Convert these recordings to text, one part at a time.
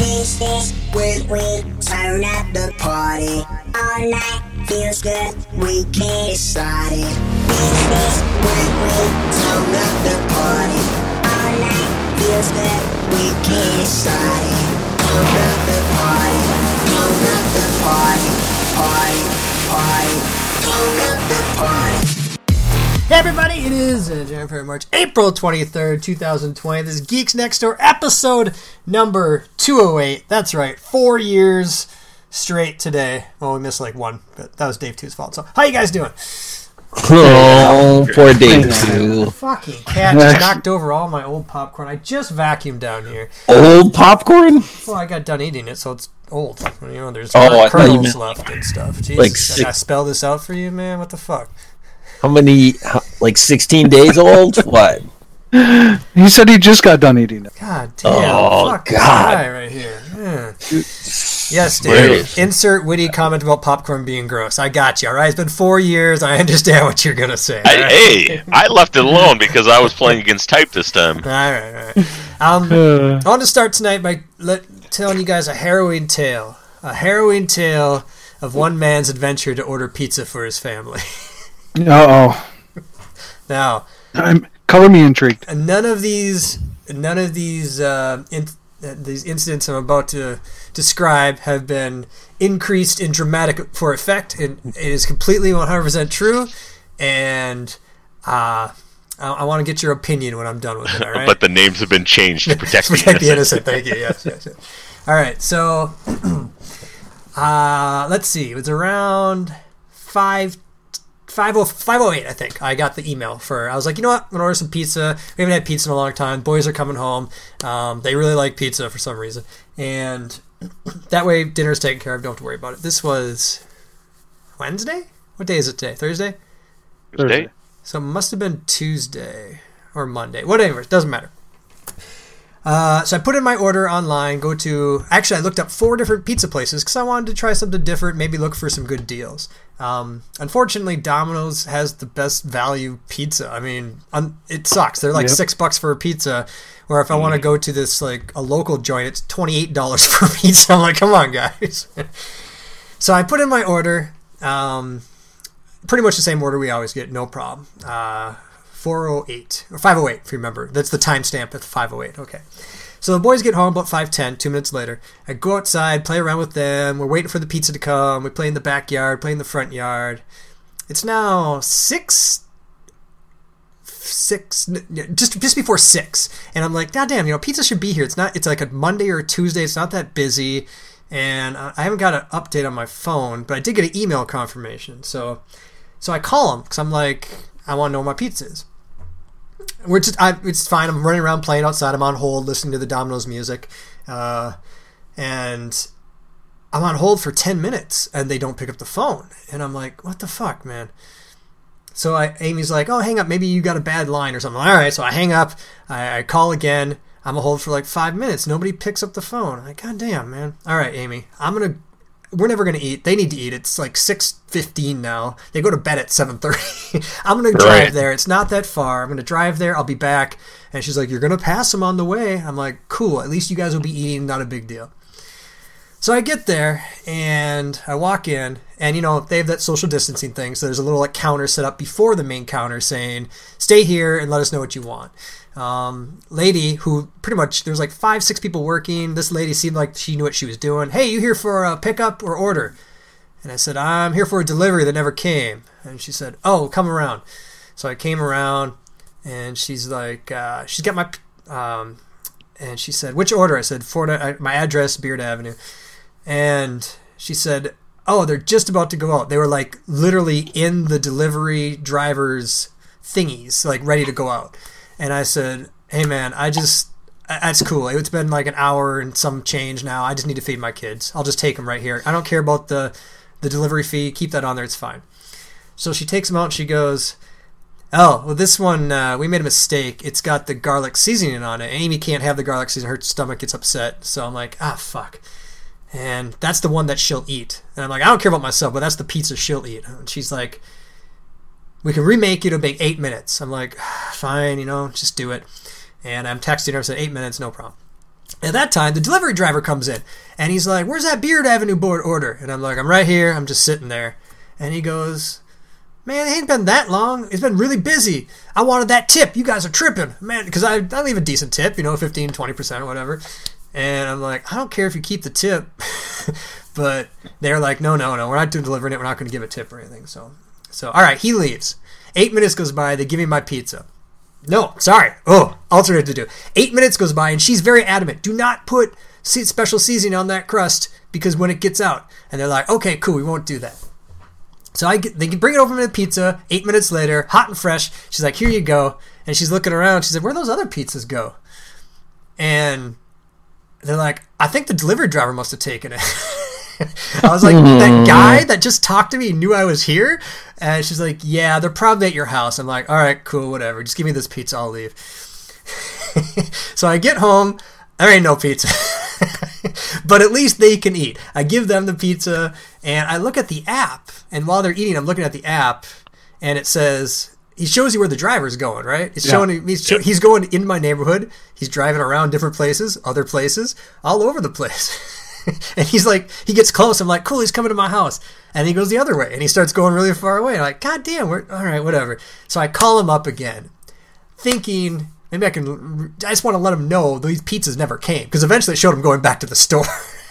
Taste this when we turn up the party. All night feels good, we can't decide it. Taste this when we turn up the party. All night feels good, we can't decide it. Turn up the party, turn up the party, party, party, turn up the party. Hey everybody, it is January, March, April 23rd, 2020. This is Geeks Next Door, episode number 208. That's right, 4 years straight today. Well, we missed like one, but that was Dave 2's fault. So, how you guys doing? Oh, poor Dave 2. Fucking cat just knocked over all my old popcorn. I just vacuumed down here. Old popcorn? Well, I got done eating it, so it's old. You know, there's I thought you kernels meant left and stuff. Jeez, like should I spell this out for you, man? What the fuck? How many, like 16 days old? What? He said he just got done eating it. God damn. Oh, fuck God. this guy right here. Yeah. Yes, Dave. Insert witty comment about popcorn being gross. I got you, all right? It's been 4 years. I understand what you're going to say. Right? Hey, I left it alone because I was playing against type this time. All right. I want to start tonight by telling you guys a harrowing tale. A harrowing tale of one man's adventure to order pizza for his family. Uh-oh. Now, color me intrigued. none of these incidents I'm about to describe have been increased in dramatic for effect. It is completely 100% true, and I want to get your opinion when I'm done with it. All right? But the names have been changed to protect, the innocent. Thank you. Yes. All right. So, let's see. It was around 5:08, I think. I got the email I was like, you know what? I'm going to order some pizza. We haven't had pizza in a long time. Boys are coming home. They really like pizza for some reason. And that way, dinner's taken care of. Don't have to worry about it. This was Wednesday? What day is it today? Thursday? Thursday. So it must have been Tuesday or Monday. Whatever. It doesn't matter. So I put in my order online. Actually, I looked up 4 different pizza places because I wanted to try something different, maybe look for some good deals. Unfortunately, Domino's has the best value pizza. I mean, it sucks. They're like $6 for a pizza, where if I want to go to this, like, a local joint, it's $28 for a pizza. I'm like, come on, guys. So I put in my order. Pretty much the same order we always get, no problem. 408 or 508 if you remember. That's the timestamp at 508. Okay. So the boys get home about 5:10, 2 minutes later. I go outside, play around with them. We're waiting for the pizza to come. We play in the backyard, play in the front yard. It's now six just before 6. And I'm like, God damn, pizza should be here. It's like a Monday or a Tuesday. It's not that busy. And I haven't got an update on my phone, but I did get an email confirmation. So I call them because I'm like, I want to know where my pizza is. It's fine. I'm running around playing outside. I'm on hold listening to the Domino's music. And I'm on hold for 10 minutes and they don't pick up the phone. And I'm like, what the fuck, man? So Amy's like, oh, hang up. Maybe you got a bad line or something. All right. So I hang up. I call again. I'm on hold for like 5 minutes. Nobody picks up the phone. I'm like, God damn, man. All right, Amy. We're never going to eat. They need to eat. It's like 6:15 now. They go to bed at 7:30. I'm going to drive there. It's not that far. I'm going to drive there. I'll be back. And she's like, you're going to pass them on the way. I'm like, cool. At least you guys will be eating. Not a big deal. So I get there and I walk in and, they have that social distancing thing. So there's a little like counter set up before the main counter saying, stay here and let us know what you want. Lady who pretty much, there's like 5-6 people working. This lady seemed like she knew what she was doing. Hey, you here for a pickup or order? And I said, I'm here for a delivery that never came. And she said, oh, come around. So I came around and she's like, she's got my, and she said, which order? I said, my address, Beard Avenue. And she said, oh, they're just about to go out. They were like literally in the delivery driver's thingies, like ready to go out. And I said, hey man, that's cool. It's been like an hour and some change now. I just need to feed my kids. I'll just take them right here. I don't care about the delivery fee. Keep that on there. It's fine. So she takes them out and she goes, oh, well this one, we made a mistake. It's got the garlic seasoning on it. Amy can't have the garlic seasoning. Her stomach gets upset. So I'm like, fuck. And that's the one that she'll eat. And I'm like, I don't care about myself, but that's the pizza she'll eat. And she's like, we can remake it. It'll take 8 minutes. I'm like, fine, just do it. And I'm texting her. I said, 8 minutes, no problem. At that time, the delivery driver comes in, and he's like, "Where's that Beard Avenue board order?" And I'm like, "I'm right here. I'm just sitting there." And he goes, "Man, it ain't been that long. It's been really busy. I wanted that tip. You guys are tripping, man." Because I leave a decent tip, 15, 20% or whatever. And I'm like, "I don't care if you keep the tip." But they're like, no, we're not doing delivering it. We're not going to give a tip or anything. So all right, he leaves. 8 minutes goes by. They give me my pizza. No, sorry. Oh, alternate to do. 8 minutes goes by, and she's very adamant. Do not put special seasoning on that crust because when it gets out. And they're like, okay, cool, we won't do that. So they bring it over to the pizza 8 minutes later, hot and fresh. She's like, here you go. And she's looking around. She said, where'd those other pizzas go? And they're like, I think the delivery driver must have taken it. I was like, that guy that just talked to me knew I was here? And she's like, yeah, they're probably at your house. I'm like, all right, cool, whatever. Just give me this pizza, I'll leave. So I get home, there ain't no pizza. But at least they can eat. I give them the pizza, and I look at the app. And while they're eating, I'm looking at the app, and it says, he shows you where the driver's going, right? It's showing he's going in my neighborhood. He's driving around different places, other places, all over the place. And he's like, he gets close. I'm like, cool, he's coming to my house. And he goes the other way. And he starts going really far away. I'm like, God damn, all right, whatever. So I call him up again, thinking, maybe I just want to let him know these pizzas never came. Because eventually I showed him going back to the store.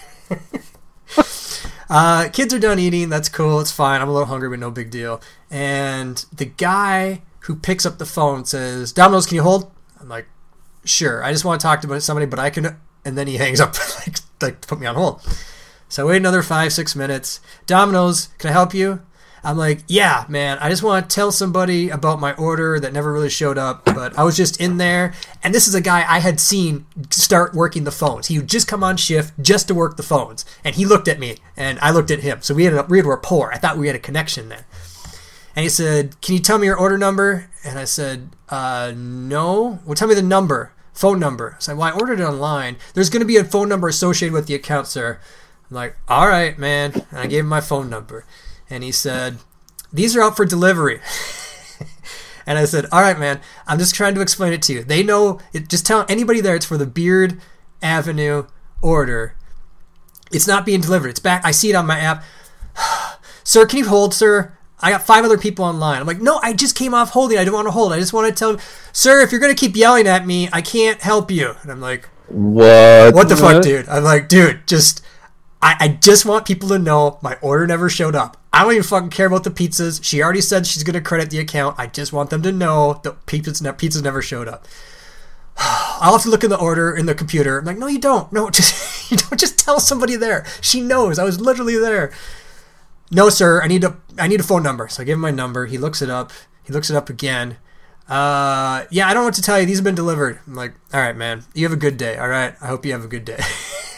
Kids are done eating. That's cool. It's fine. I'm a little hungry, but no big deal. And the guy who picks up the phone says, Domino's, can you hold? I'm like, sure. I just want to talk to somebody, but I can... And then he hangs up, like to put me on hold. So I wait another 5-6 minutes. Domino's, can I help you? I'm like, yeah, man. I just want to tell somebody about my order that never really showed up. But I was just in there. And this is a guy I had seen start working the phones. He would just come on shift just to work the phones. And he looked at me, and I looked at him. So we had rapport. I thought we had a connection there. And he said, can you tell me your order number? And I said, no. Well, tell me the number. Phone number. So I ordered it online. There's going to be a phone number associated with the account, sir. I'm like, all right, man. And I gave him my phone number. And he said, these are out for delivery. And I said, all right, man. I'm just trying to explain it to you. They know. Just tell anybody there it's for the Beard Avenue order. It's not being delivered. It's back. I see it on my app. Sir, can you hold, sir? I got 5 other people online. I'm like, no, I just came off holding. I don't want to hold. I just want to tell him, sir, if you're going to keep yelling at me, I can't help you. And I'm like, what the fuck, dude? I'm like, dude, I just want people to know my order never showed up. I don't even fucking care about the pizzas. She already said she's going to credit the account. I just want them to know the pizzas never showed up. I'll have to look in the order in the computer. I'm like, no, you don't. No, you don't just tell somebody there. She knows. I was literally there. No, sir, I need a phone number. So I give him my number. He looks it up. He looks it up again. Yeah, I don't know what to tell you. These have been delivered. I'm like, all right, man. You have a good day, all right? I hope you have a good day.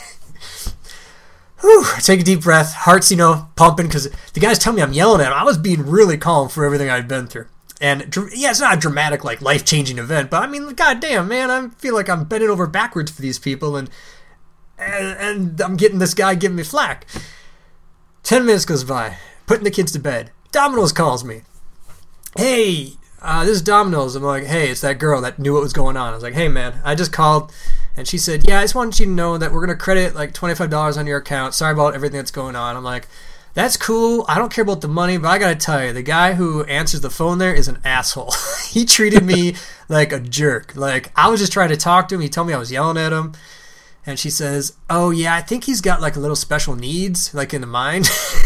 Whew, I take a deep breath. Heart's, pumping because the guys tell me I'm yelling at him. I was being really calm for everything I'd been through. And, yeah, it's not a dramatic, life-changing event, but, I mean, goddamn, man, I feel like I'm bending over backwards for these people, and I'm getting this guy giving me flack. 10 minutes goes by, putting the kids to bed. Domino's calls me. Hey, this is Domino's. I'm like, hey, it's that girl that knew what was going on. I was like, hey, man, I just called. And she said, yeah, I just wanted you to know that we're going to credit $25 on your account. Sorry about everything that's going on. I'm like, that's cool. I don't care about the money, but I got to tell you, the guy who answers the phone there is an asshole. He treated me like a jerk. I was just trying to talk to him. He told me I was yelling at him. And she says, oh, yeah, I think he's got, a little special needs, in the mind.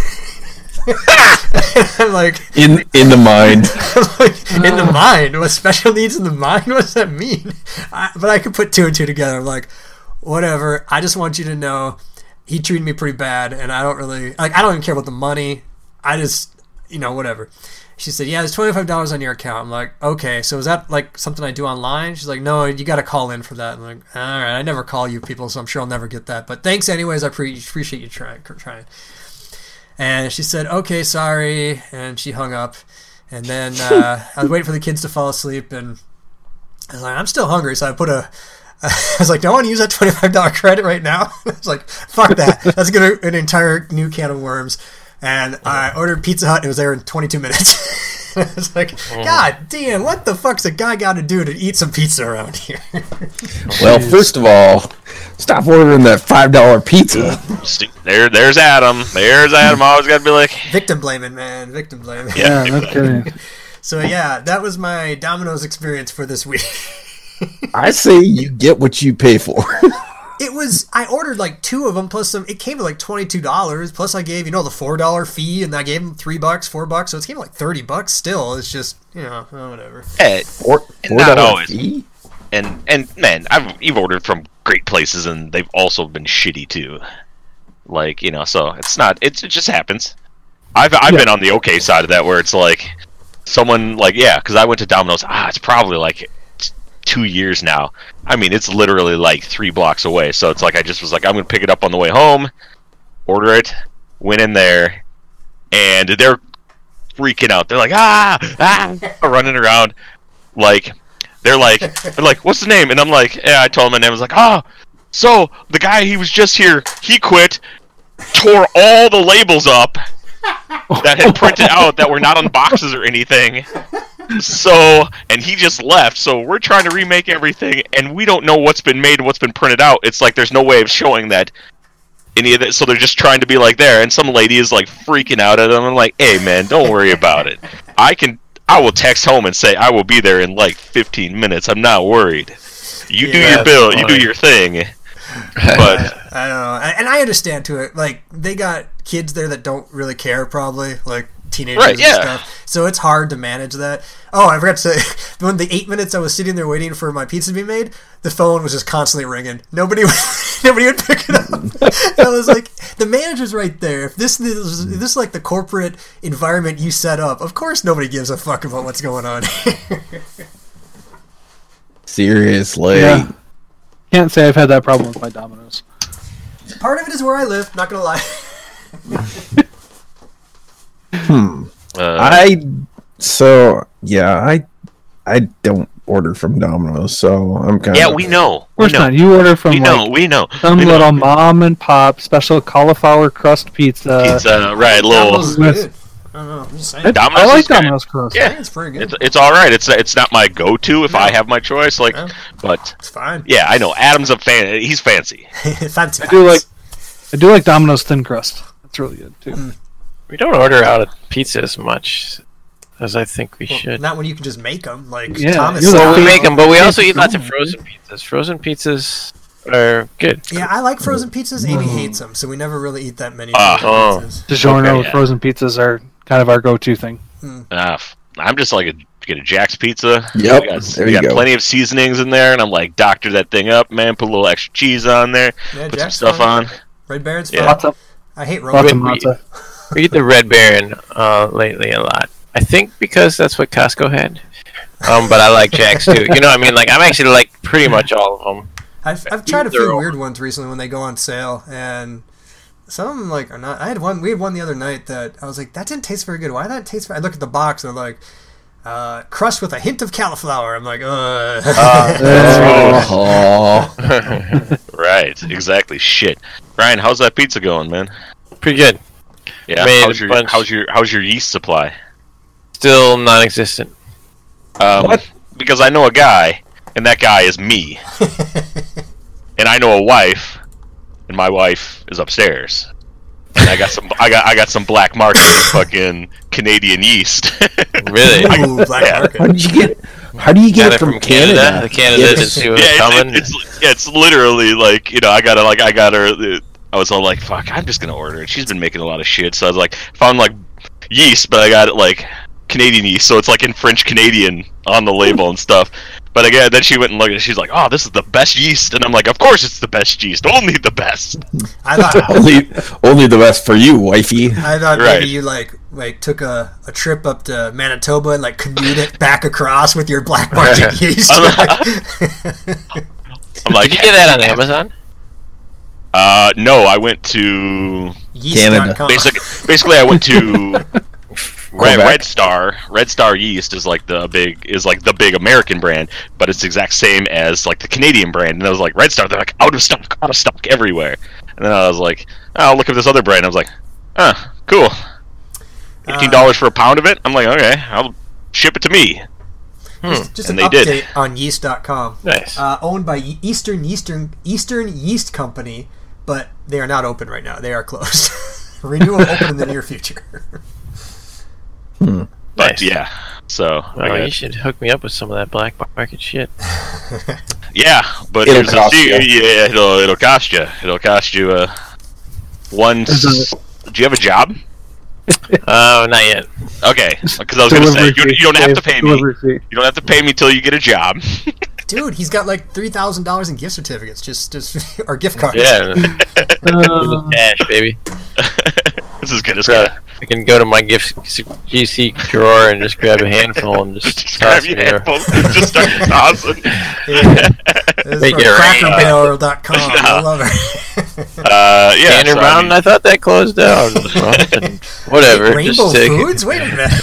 I'm like... In the mind. In the mind? What, special needs in the mind? What does that mean? But I could put 2 and 2 together. I'm like, whatever. I just want you to know he treated me pretty bad, and I don't really... I don't even care about the money. I just... whatever. She said, yeah, there's $25 on your account. I'm like, okay, so is that something I do online? She's like, no, you got to call in for that. I'm like, all right, I never call you people, so I'm sure I'll never get that. But thanks anyways, I appreciate you trying. And she said, okay, sorry, and she hung up. And then I was waiting for the kids to fall asleep, and I was like, I'm still hungry, so I was like, do I want to use that $25 credit right now? I was like, fuck that. That's an entire new can of worms. And I ordered Pizza Hut. It was there in 22 minutes. I was like, God damn, what the fuck's a guy got to do to eat some pizza around here? Well, first of all, stop ordering that $5 pizza. There's Adam. There's Adam. Always got to be like, Victim blaming, man. Victim blaming. Yeah, no kidding. So, yeah, that was my Domino's experience for this week. I say you get what you pay for. I ordered like 2 of them plus some. It came to like $22. Plus I gave, the $4 fee, and I gave them $3, $4. So it came to like $30 still. It's just, whatever. Not always. Fee? And man, you've ordered from great places, and they've also been shitty too. Like, so it's not. It just happens. I've been on the okay side of that, where it's like someone like, because I went to Domino's. It's probably like 2 years now. I mean, it's literally like 3 blocks away. So it's like I just was like, I'm gonna pick it up on the way home, order it, went in there, and they're freaking out. They're like, running around, like they're like, what's the name? And I'm like, yeah, I told him my name. I was like, so the guy, he was just here, he quit, tore all the labels up that had printed out that were not on boxes or anything. So, and he just left. So we're trying to remake everything, and we don't know what's been made and what's been printed out. It's like there's no way of showing that any of that. So they're just trying to be like there. And some lady is like freaking out at them. I'm like, hey man, don't worry about it. I will text home and say I will be there in like 15 minutes. I'm not worried. You do your bill. You do your thing. But I don't know, and I understand to it. Like, they got kids there that don't really care, probably, like teenagers and stuff. So it's hard to manage that. Oh, I forgot to say, when the 8 minutes I was sitting there waiting for my pizza to be made, the phone was just constantly ringing. Nobody would pick it up. I was like, the manager's right there. If this is like the corporate environment you set up, of course nobody gives a fuck about what's going on here. Seriously. Yeah. Can't say I've had that problem with my Domino's. Part of it is where I live, not gonna lie. I don't order from Domino's, so I'm kind of... Yeah, we know. Of course not. You order from we know. Some little mom and pop special cauliflower crust pizza. Right, little... I don't know. I'm just saying. Domino's I like Domino's crust. Yeah, it's pretty good. It's all right. It's not my go-to if I have my choice. Like, but it's fine. Yeah, I know. Adam's a fan. He's fancy. Fancy. I do like Domino's thin crust. That's really good too. We don't order out of pizza as much as I think we should. Not when you can just make them. Like Yeah, Thomas. Well, we make them, but we also eat lots of frozen pizzas. Frozen pizzas are good. Yeah, I like frozen pizzas. Amy hates them, so we never really eat that many pizzas. DiGiorno with frozen pizzas are kind of our go-to thing. I'm just like get a Jack's pizza. Yep, we got plenty of seasonings in there, and I'm like, doctor that thing up, man. Put a little extra cheese on there. Yeah, put Jack's some stuff fun. on. Red Baron's fun. Yeah. I hate Lots of Roman. matzah. We eat the Red Baron lately a lot. I think because that's what Costco had. But I like Jack's too. You know what I mean? Like, I'm actually like pretty much all of them. I've tried a few weird ones recently when they go on sale, and some of them like are not. We had one the other night that I was like, that didn't taste very good. Why did that taste? I look at the box and I'm like, crust with a hint of cauliflower. I'm like, Right, exactly. Shit, Ryan, how's that pizza going, man? Pretty good. Yeah. How's your yeast supply? Still non-existent. What? Because I know a guy, and that guy is me. And I know a wife, and my wife is upstairs. And I got some black market fucking Canadian yeast. Really? ooh, black market. How do you get it from Canada? The Canada didn't see what was coming. It's literally like, I got her. I was all like, fuck, I'm just gonna order it. She's been making a lot of shit, so I was like, found like yeast, but I got it like Canadian yeast, so it's like in French Canadian on the label and stuff. But again, then she went and looked at it. She's like, "Oh, this is the best yeast," and I'm like, "Of course, it's the best yeast. Only the best." I thought only the best for you, wifey. I thought maybe you like took a trip up to Manitoba and like commute it back across with your black market yeast. I'm like, did you get that on Amazon? No, I went to Yeast.com. Basically, I went to Red Star. Red Star yeast is like the big American brand, but it's the exact same as like the Canadian brand. And I was like, Red Star, they're like out of stock everywhere. And then I was like, I'll look at this other brand. I was like, cool. $15 for a pound of it. I'm like, okay, I'll ship it to me. Just And an they update did. on yeast.com. Nice. Owned by Eastern Yeast Company, but they are not open right now. They are closed. Renew will open in the near future. But Nice. yeah, so You should hook me up with some of that black market shit. yeah, but It'll here's the cost thing. you. Yeah, it'll cost you. It'll cost you one. Is Do you have a job? Oh, not yet. Okay, because I was gonna say you don't have to pay me. Delivery fee. You don't have to pay me till you get a job. Dude, he's got like $3,000 in gift certificates, just or gift cards. Yeah. Cash, baby. This is good as So, good. I can go to my GC drawer and just grab a handful and just Grab toss your it there. headphones and just start tossing. Yeah. This is Make from it rain. crackerbarrel.com. I love it. Yeah, Gander so, Mountain, I thought that closed down. Whatever. Rainbow just take it. Foods? Wait a minute.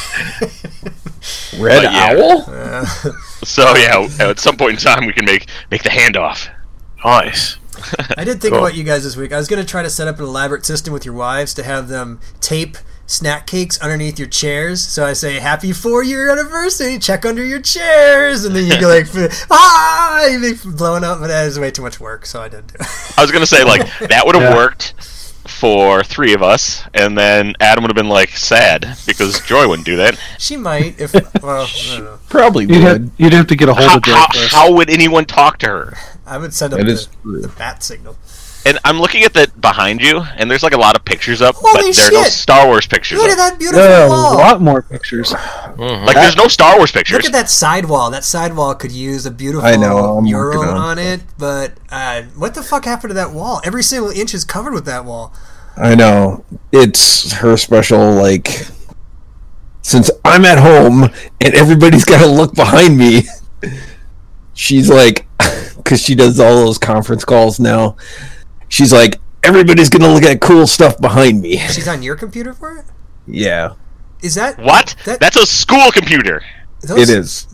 Red But yeah. Owl? So yeah, at some point in time we can make the handoff. Nice. I did think Cool. about you guys this week. I was going to try to set up an elaborate system with your wives to have them tape snack cakes underneath your chairs. So I say, happy 4-year anniversary, check under your chairs. And then you go like, you be blowing up, but that is way too much work, so I didn't do it. I was gonna say like that would have Yeah. worked for 3 of us, and then Adam would have been like sad because Joy wouldn't do that. She might, if, well, I don't know. Probably would. You'd have to get a hold of Joy first. How would anyone talk to her? I would send up That is the true. bat signal. And I'm looking at that behind you, and there's like a lot of pictures up, Holy but there are no shit! Star Wars pictures Look at up. that beautiful There are a wall. lot more pictures. Like there's no Star Wars pictures. Look at that sidewall. That sidewall could use a beautiful I know, I'm mural working on on it, but what the fuck happened to that wall? Every single inch is covered with that wall. I know. It's her special, like... Since I'm at home and everybody's got to look behind me, she's like... Because she does all those conference calls now. She's like, everybody's going to look at cool stuff behind me. She's on your computer for it? Yeah, Is that What? That- That's a school computer. those, it is.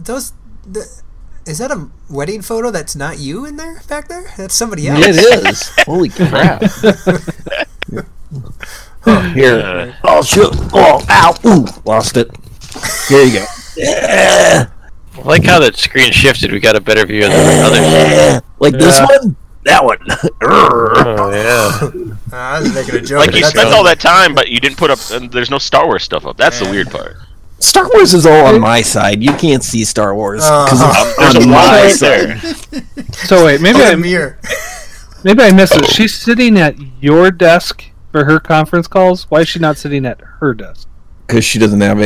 Is that a wedding photo that's not you in there back there? That's somebody else. It is. Holy crap. Here. Oh, shoot. Oh, ow. Ooh, lost it. Here you go. Yeah. I like how the screen shifted. We got a better view of the others. Like this Yeah. one? That one. Oh, yeah. I was making a joke. Like you That's spent all- all that time, but you didn't put up. And there's no Star Wars stuff up. That's the weird part. Star Wars is all on my side. You can't see Star Wars because There's it's a on wall my right side. there. So wait, maybe Oh, the I mirror. missed it. She's sitting at your desk for her conference calls. Why is she not sitting at her desk? Because she doesn't have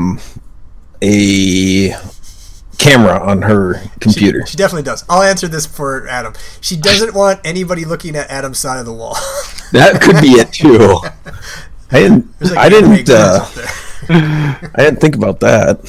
a camera on her computer. She definitely does. I'll answer this for Adam. She doesn't want anybody looking at Adam's side of the wall. That could be it too. I didn't. There's like I anime didn't. girls up there. I didn't think about that.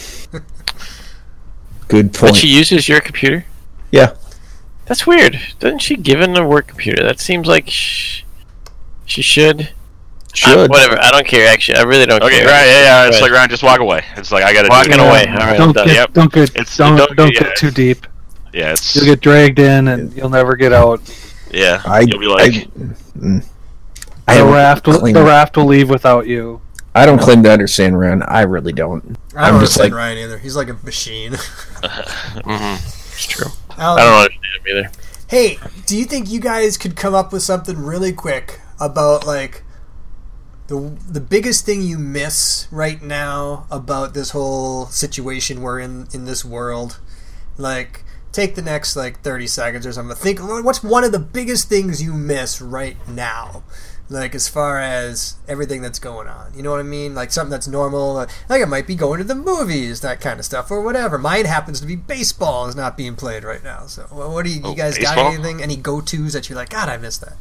Good But point. she uses your computer? Yeah. That's weird. Doesn't she give him a work computer? That seems like she should. Should. Whatever. I don't care, actually. I really don't Okay, care. right, yeah. It's Right. like Ryan, just walk away. It's like I gotta Walking do it. away. All right, I'm Don't done. get Yep. don't get It's- don't don't- get yeah. too deep. Yeah, it's You'll get dragged in and you'll never get out. yeah. I. You'll be like, I The don't raft will leave without you. I don't claim to understand Ryan. I really don't. I don't I'm just understand like- Ryan either. He's like a machine. It's true. Alan, I don't understand him either. Hey, do you think you guys could come up with something really quick about like the biggest thing you miss right now about this whole situation we're in this world? Like, take the next like 30 seconds or something. Think, what's one of the biggest things you miss right now? Like, as far as everything that's going on, you know what I mean? Like something that's normal, like it might be going to the movies, that kind of stuff, or whatever. Mine happens to be baseball is not being played right now. So, what do you guys got? baseball? Anything? Any go-tos that you're like, God, I missed that?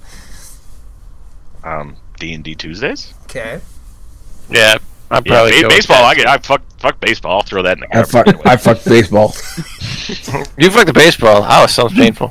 D&D Tuesdays. Okay. Yeah, I'd Yeah, probably go with baseball. that. I fuck baseball. I'll throw that in the I garbage. fuck baseball. You fuck the baseball. Oh, it sounds painful.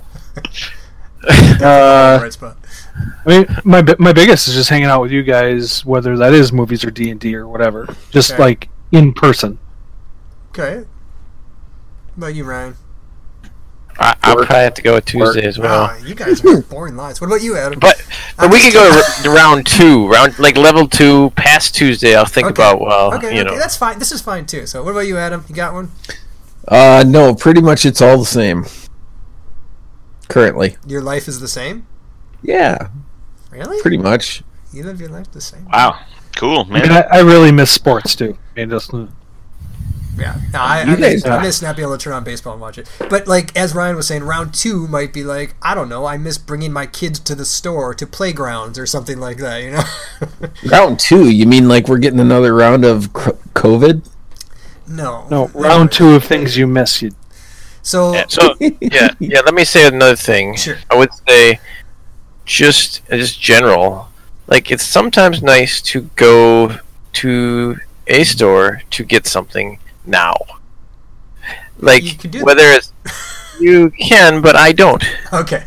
Right spot. I mean, my biggest is just hanging out with you guys, whether that is movies or D&D or whatever. Just Okay. like in person. Okay. What about you, Ryan? I'll probably have to go with Tuesday as well. Wow, you guys are boring lives. What about you, Adam? But we could go to round 2, like level 2, past Tuesday. I'll think about Okay, that's fine. This is fine too. So, what about you, Adam? You got one? No, pretty much it's all the same. Currently. Your life is the same? Yeah. Really? Pretty much. You live your life the same? Wow. Cool, man. I mean, I really miss sports too. I mean, just, Yeah, no, I miss not being able to turn on baseball and watch it. But like as Ryan was saying, round 2 might be like, I don't know, I miss bringing my kids to the store, to playgrounds or something like that. You know. Round 2? You mean like we're getting another round of COVID? No, round 2 of things you miss. So yeah. Let me say another thing. Sure. I would say, just general. Like, it's sometimes nice to go to a store to get something now. Like, You can do whether it's you can, but I don't. Okay.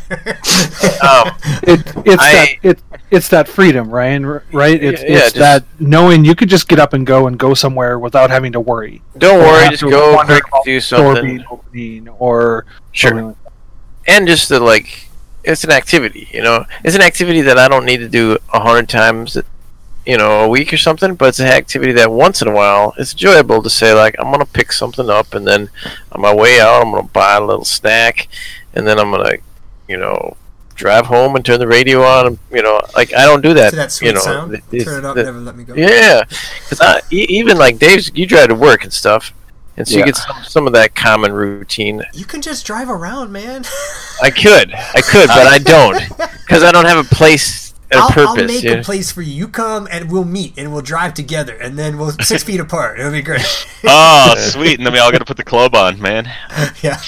It's that freedom, Ryan. Right? It's just that knowing you could just get up and go somewhere without having to worry. Don't worry, have just to go wonder quick, about do the store something. being opening or Sure. something like that. And just the, like, it's an activity, It's an activity that I don't need to do 100 times, a week or something, but it's an activity that once in a while it's enjoyable to say, like, I'm going to pick something up, and then on my way out, I'm going to buy a little snack, and then I'm going to, drive home and turn the radio on, and, like, I don't do that. To that sweet sound? Turn it up, never let me go. Yeah, because even, like, Dave, you drive to work and stuff, and so you get some of that common routine. You can just drive around, man. I could, but I don't, because I don't have a place and a purpose. I'll make a place for you. You come and we'll meet and we'll drive together, and then we'll 6 feet apart. It'll be great. Oh, sweet. And then we all got to put the club on, man. Yeah.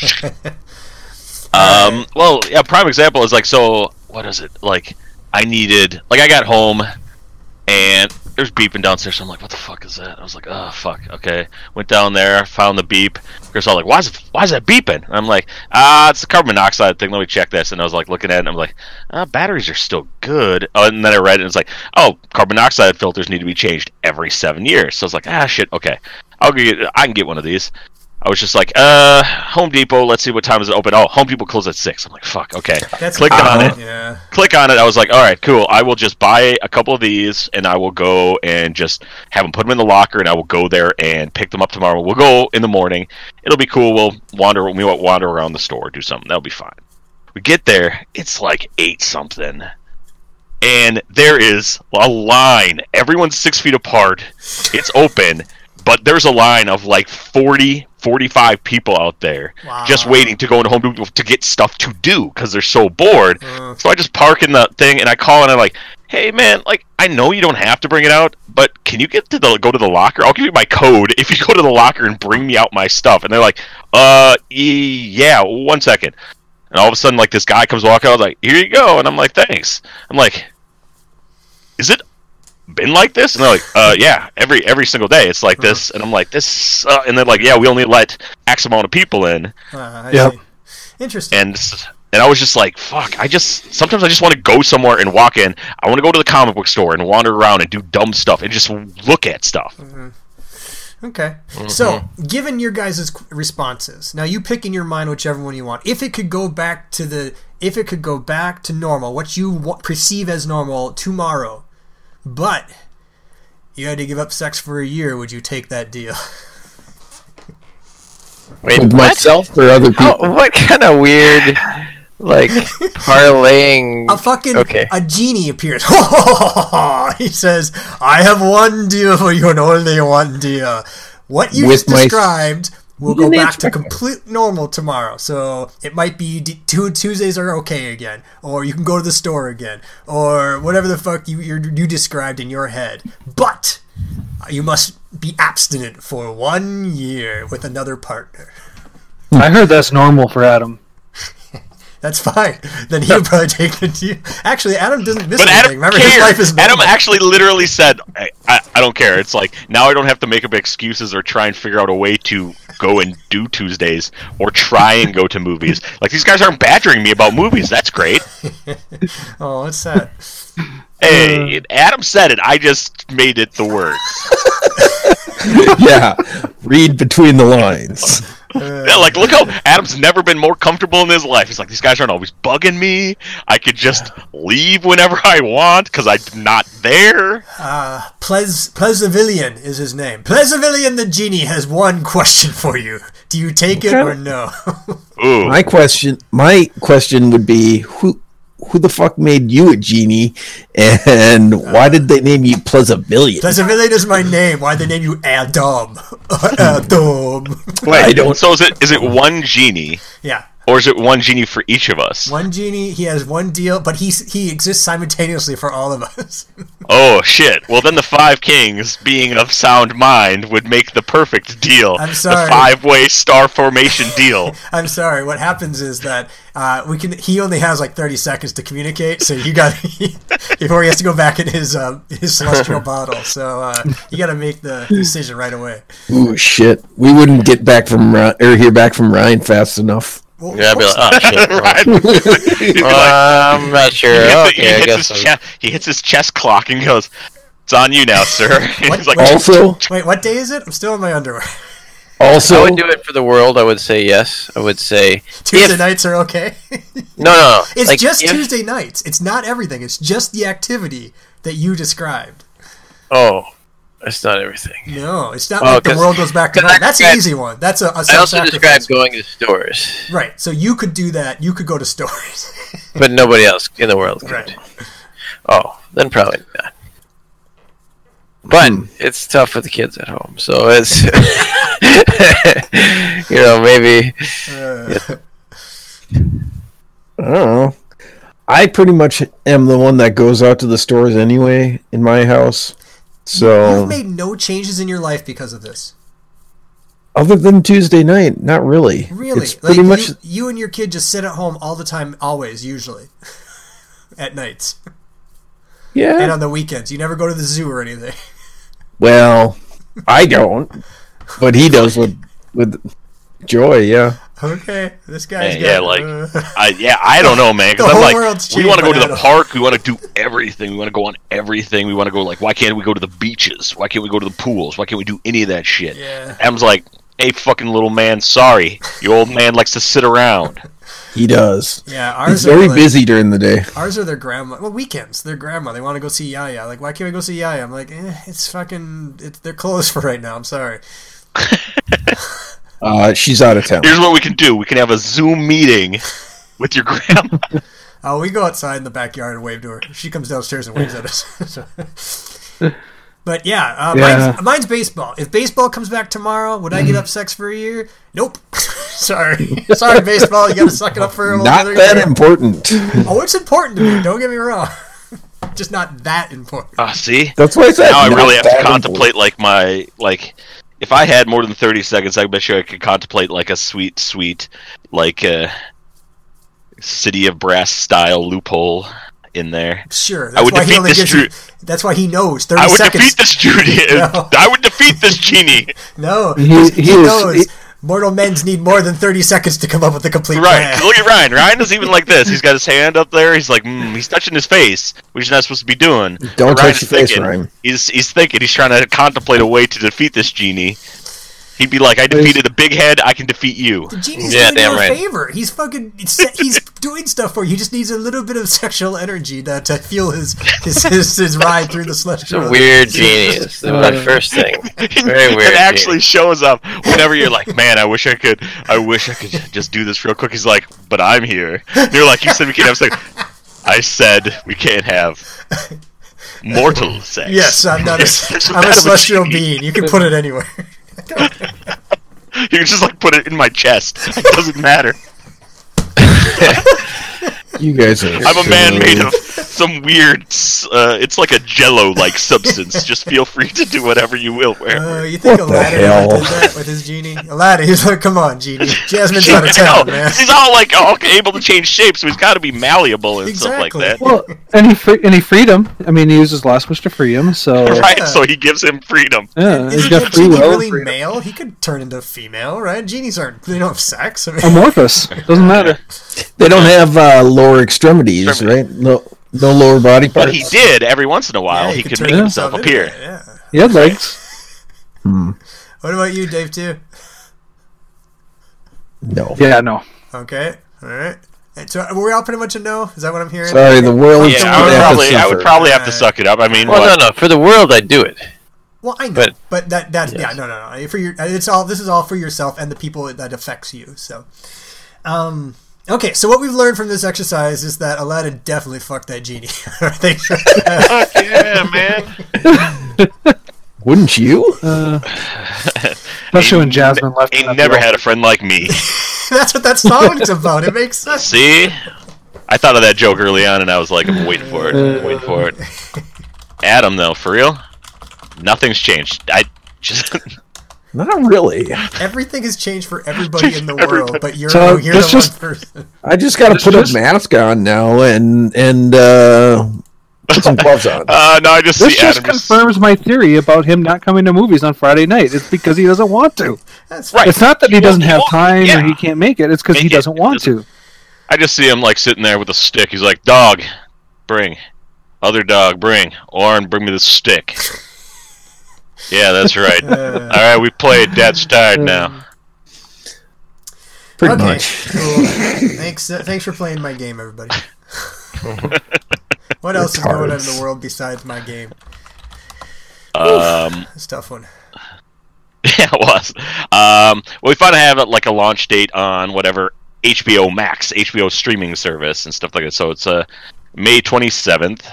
Well, yeah, prime example is like, so, what is it? Like, I got home, and there's beeping downstairs, so I'm like, what the fuck is that? I was like, oh, fuck, okay. Went down there, found the beep. Chris was like, why is that beeping? And I'm like, it's the carbon monoxide thing, let me check this. And I was like, looking at it, and I'm like, batteries are still good. Oh, and then I read it, and it's like, oh, carbon monoxide filters need to be changed every 7 years. So I was like, shit, okay. I can get one of these. I was just like, Home Depot, let's see what time is it open. Oh, Home Depot closed at 6. I'm like, fuck, okay. Click on it. Yeah. Click on it. I was like, all right, cool. I will just buy a couple of these, and I will go and just have them put them in the locker, and I will go there and pick them up tomorrow. We'll go in the morning. It'll be cool. We'll wander around the store, do something. That'll be fine. We get there. It's like 8-something. And there is a line. Everyone's 6 feet apart. It's open. But there's a line of like 40, 45 people out there just waiting to go into Home Depot to get stuff to do because they're so bored. So I just park in the thing and I call and I'm like, hey man, like I know you don't have to bring it out, but can you go to the locker? I'll give you my code if you go to the locker and bring me out my stuff. And they're like, yeah, 1 second. And all of a sudden, like this guy comes walking out, I was like, here you go. And I'm like, thanks. I'm like, is it been like this? And they're like, yeah, every single day it's like this. And I'm like, this, and they're like, yeah, we only let X amount of people in. Yep. Interesting. And I was just like, fuck, sometimes I just want to go somewhere and walk in. I want to go to the comic book store and wander around and do dumb stuff and just look at stuff. Okay. So, given your guys' responses, now you pick in your mind whichever one you want. If it could go back to normal, what you perceive as normal tomorrow, but you had to give up sex for a year, would you take that deal? Wait, with myself or other people? What kind of weird, like, parlaying? A genie appears. He says, I have one deal for you and only one deal. What you just described will go back to complete normal tomorrow. So it might be Tuesdays are okay again, or you can go to the store again, or whatever the fuck you described in your head. But you must be abstinent for 1 year with another partner. I heard that's normal for Adam. That's fine. Then he'll probably take it to you. Actually, Adam doesn't miss anything. Adam Remember, cares. his life is Adam actually literally said, I don't care. It's like, now I don't have to make up excuses or try and figure out a way to go and do Tuesdays or try and go to movies. Like, these guys aren't badgering me about movies. That's great. Oh, what's that? Hey, Adam said it. I just made it the words. Yeah, read between the lines. Yeah, like, look how Adam's never been more comfortable in his life. He's like, these guys aren't always bugging me. I could just leave whenever I want because I'm not there. Pleasavilian is his name. Pleasavilian the genie has one question for you. Do you take it or no? Ooh. My question would be who the fuck made you a genie, and why did they name you Pleasavilian? Pleasavilian is my name. Why'd they name you Adam? Adam. Wait, I don't- so is it one genie? Yeah. Or is it one genie for each of us? One genie, he has one deal, but he exists simultaneously for all of us. Oh, shit. Well, then the 5 kings, being of sound mind, would make the perfect deal. I'm sorry. The 5-way star formation deal. I'm sorry. What happens is that he only has like 30 seconds to communicate, so you got before he has to go back in his celestial bottle. So you got to make the decision right away. Ooh, shit. We wouldn't get back from hear back from Ryan fast enough. Well, Yeah, I'd be like, oh shit. Right? He'd be like, I'm not sure. he hits his chest clock and goes, "It's on you now, sir." And he's like, Also, wait, what day is it? I'm still in my underwear. I also, would do it for the world. I would say yes. I would say Tuesday if- nights are okay. No. It's Like, just if- Tuesday nights. It's not everything. It's just the activity that you described. Oh, that's not everything. No, it's not Oh, like the 'cause- world goes back to 'cause normal. I That's an described- easy one. That's a I also self-sacrifice. described going to stores, Right. So you could do that. You could go to stores. but nobody else in the world could. Right. Oh, then probably not. But it's tough for the kids at home, so it's maybe. I don't know. I pretty much am the one that goes out to the stores anyway in my house. So, You've made no changes in your life because of this. other than Tuesday night, not really. Really? It's pretty Like, much. you and your kid just sit at home all the time, always, usually. At nights. Yeah. And on the weekends. You never go to the zoo or anything. Well, I don't, but he does with Joy. Yeah. Okay. This guy's Yeah, got... like, I don't know, man. The Because I'm whole like, world's we want to go changed to by the now. park. We want to do everything. We want to go on everything. We want to go, like, why can't we go to the beaches? Why can't we go to the pools? Why can't we do any of that shit? Yeah. Adam's like, hey, fucking little man, sorry. Your old man likes to sit around. He does. Yeah, He's ours are very like, busy during the day. Ours are their grandma. Well, weekends. Their grandma. They want to go see Yaya. Like, why can't we go see Yaya? I'm like, it's fucking... they're closed for right now. I'm sorry. She's out of town. Here's what we can do. We can have a Zoom meeting with your grandma. Oh, we go outside in the backyard and wave to her. She comes downstairs and waves at us. But yeah, Yeah. Mine's baseball. If baseball comes back tomorrow, would I get up sex for a year? Nope. Sorry, baseball. You got to suck it up for a little Not bit. that important. Oh, it's important to me. Don't get me wrong. Just not that important. See? That's why I said. Now I not really have to that contemplate, if I had more than 30 seconds, I bet you I could contemplate, like, a sweet, like, City of Brass style loophole in there. Sure. I would why he defeat only this gives you. That's why he knows. 30 I would seconds. defeat this genie. No. I would defeat this genie. No, He he is- knows. Mortal men need more than 30 seconds to come up with a complete Right. plan. Look at Ryan. Ryan is even like this. He's got his hand up there. He's like, he's touching his face, which he's not supposed to be doing. Don't But Ryan touch is your face, thinking- Ryan. He's thinking. He's trying to contemplate a way to defeat this genie. He'd be like, I defeated a big head. I can defeat you. The genie's Yeah, doing you damn a right. favor. He's fucking. He's doing stuff for you. He just needs a little bit of sexual energy to fuel his ride through the It's celestial. a weird genius. That's my first thing. Very weird. It actually shows up whenever you're like, man, I wish I could just do this real quick. He's like, but I'm here. And you're like, you said we can't have sex. I said we can't have mortal sex. Yes, I'm not. I'm a celestial being. You can put it anywhere. You can just like put it in my chest. It doesn't matter. You guys are. I'm a man made of some weird. It's like a Jello-like substance. Just feel free to do whatever you will. You think What the Aladdin hell? did that with his genie? Aladdin, he's like, come on, genie. Jasmine's out of I town, know, man. 'cause he's all like able to change shapes, so he's got to be malleable and stuff like Exactly. that. Well, and he freed him. I mean, he used his last wish to free him. So Right, Yeah. so he gives him freedom. yeah, he's Isn't got that free genie will. really freedom. male? He could turn into female, right? Genies aren't. They don't have sex. I mean, Amorphous. Doesn't matter. They don't have lower extremities, right? No lower body parts. But he did every once in a while. yeah, he could turn make himself into appear. that, Yeah. He had legs. What about you, Dave? Too. No. Yeah, no. Okay, all right. And so were we all pretty much a no? Is that what I'm hearing? Sorry, the world. Yeah, I would probably have to suck it up. I mean, Well, no. For the world, I'd do it. Well, I know, but that's yes. yeah, no. For your, it's all. This is all for yourself and the people that affects you. So, okay. So what we've learned from this exercise is that Aladdin definitely fucked that genie. Fuck yeah, man. Wouldn't you? Especially when Jasmine left. He never had a friend like me. That's what that song's about. It makes sense. See, I thought of that joke early on, and I was like, I'm waiting for it. I'm waiting for it. Adam, though, for real, nothing's changed. I just. Not really. Everything has changed for everybody in the world, but you're So, the one person. I just got to put a mask on now and put some gloves on. No, I just This see just Adam. confirms my theory about him not coming to movies on Friday night. It's because he doesn't want to. That's Right. It's not that he doesn't have won't. time Yeah. or he can't make it. It's because he Make it. doesn't want to. I just see him like sitting there with a stick. He's like, "Dog, bring. Other dog, bring. Oren, bring me the stick." Yeah, that's right. All right, we played. Dad's tired now. Pretty Okay, much. cool. Thanks for playing my game, everybody. What else is going on in the world besides my game? It's a tough one. Yeah, it was. Well, we finally have like a launch date on whatever HBO Max, HBO streaming service and stuff like that. So it's May 27th,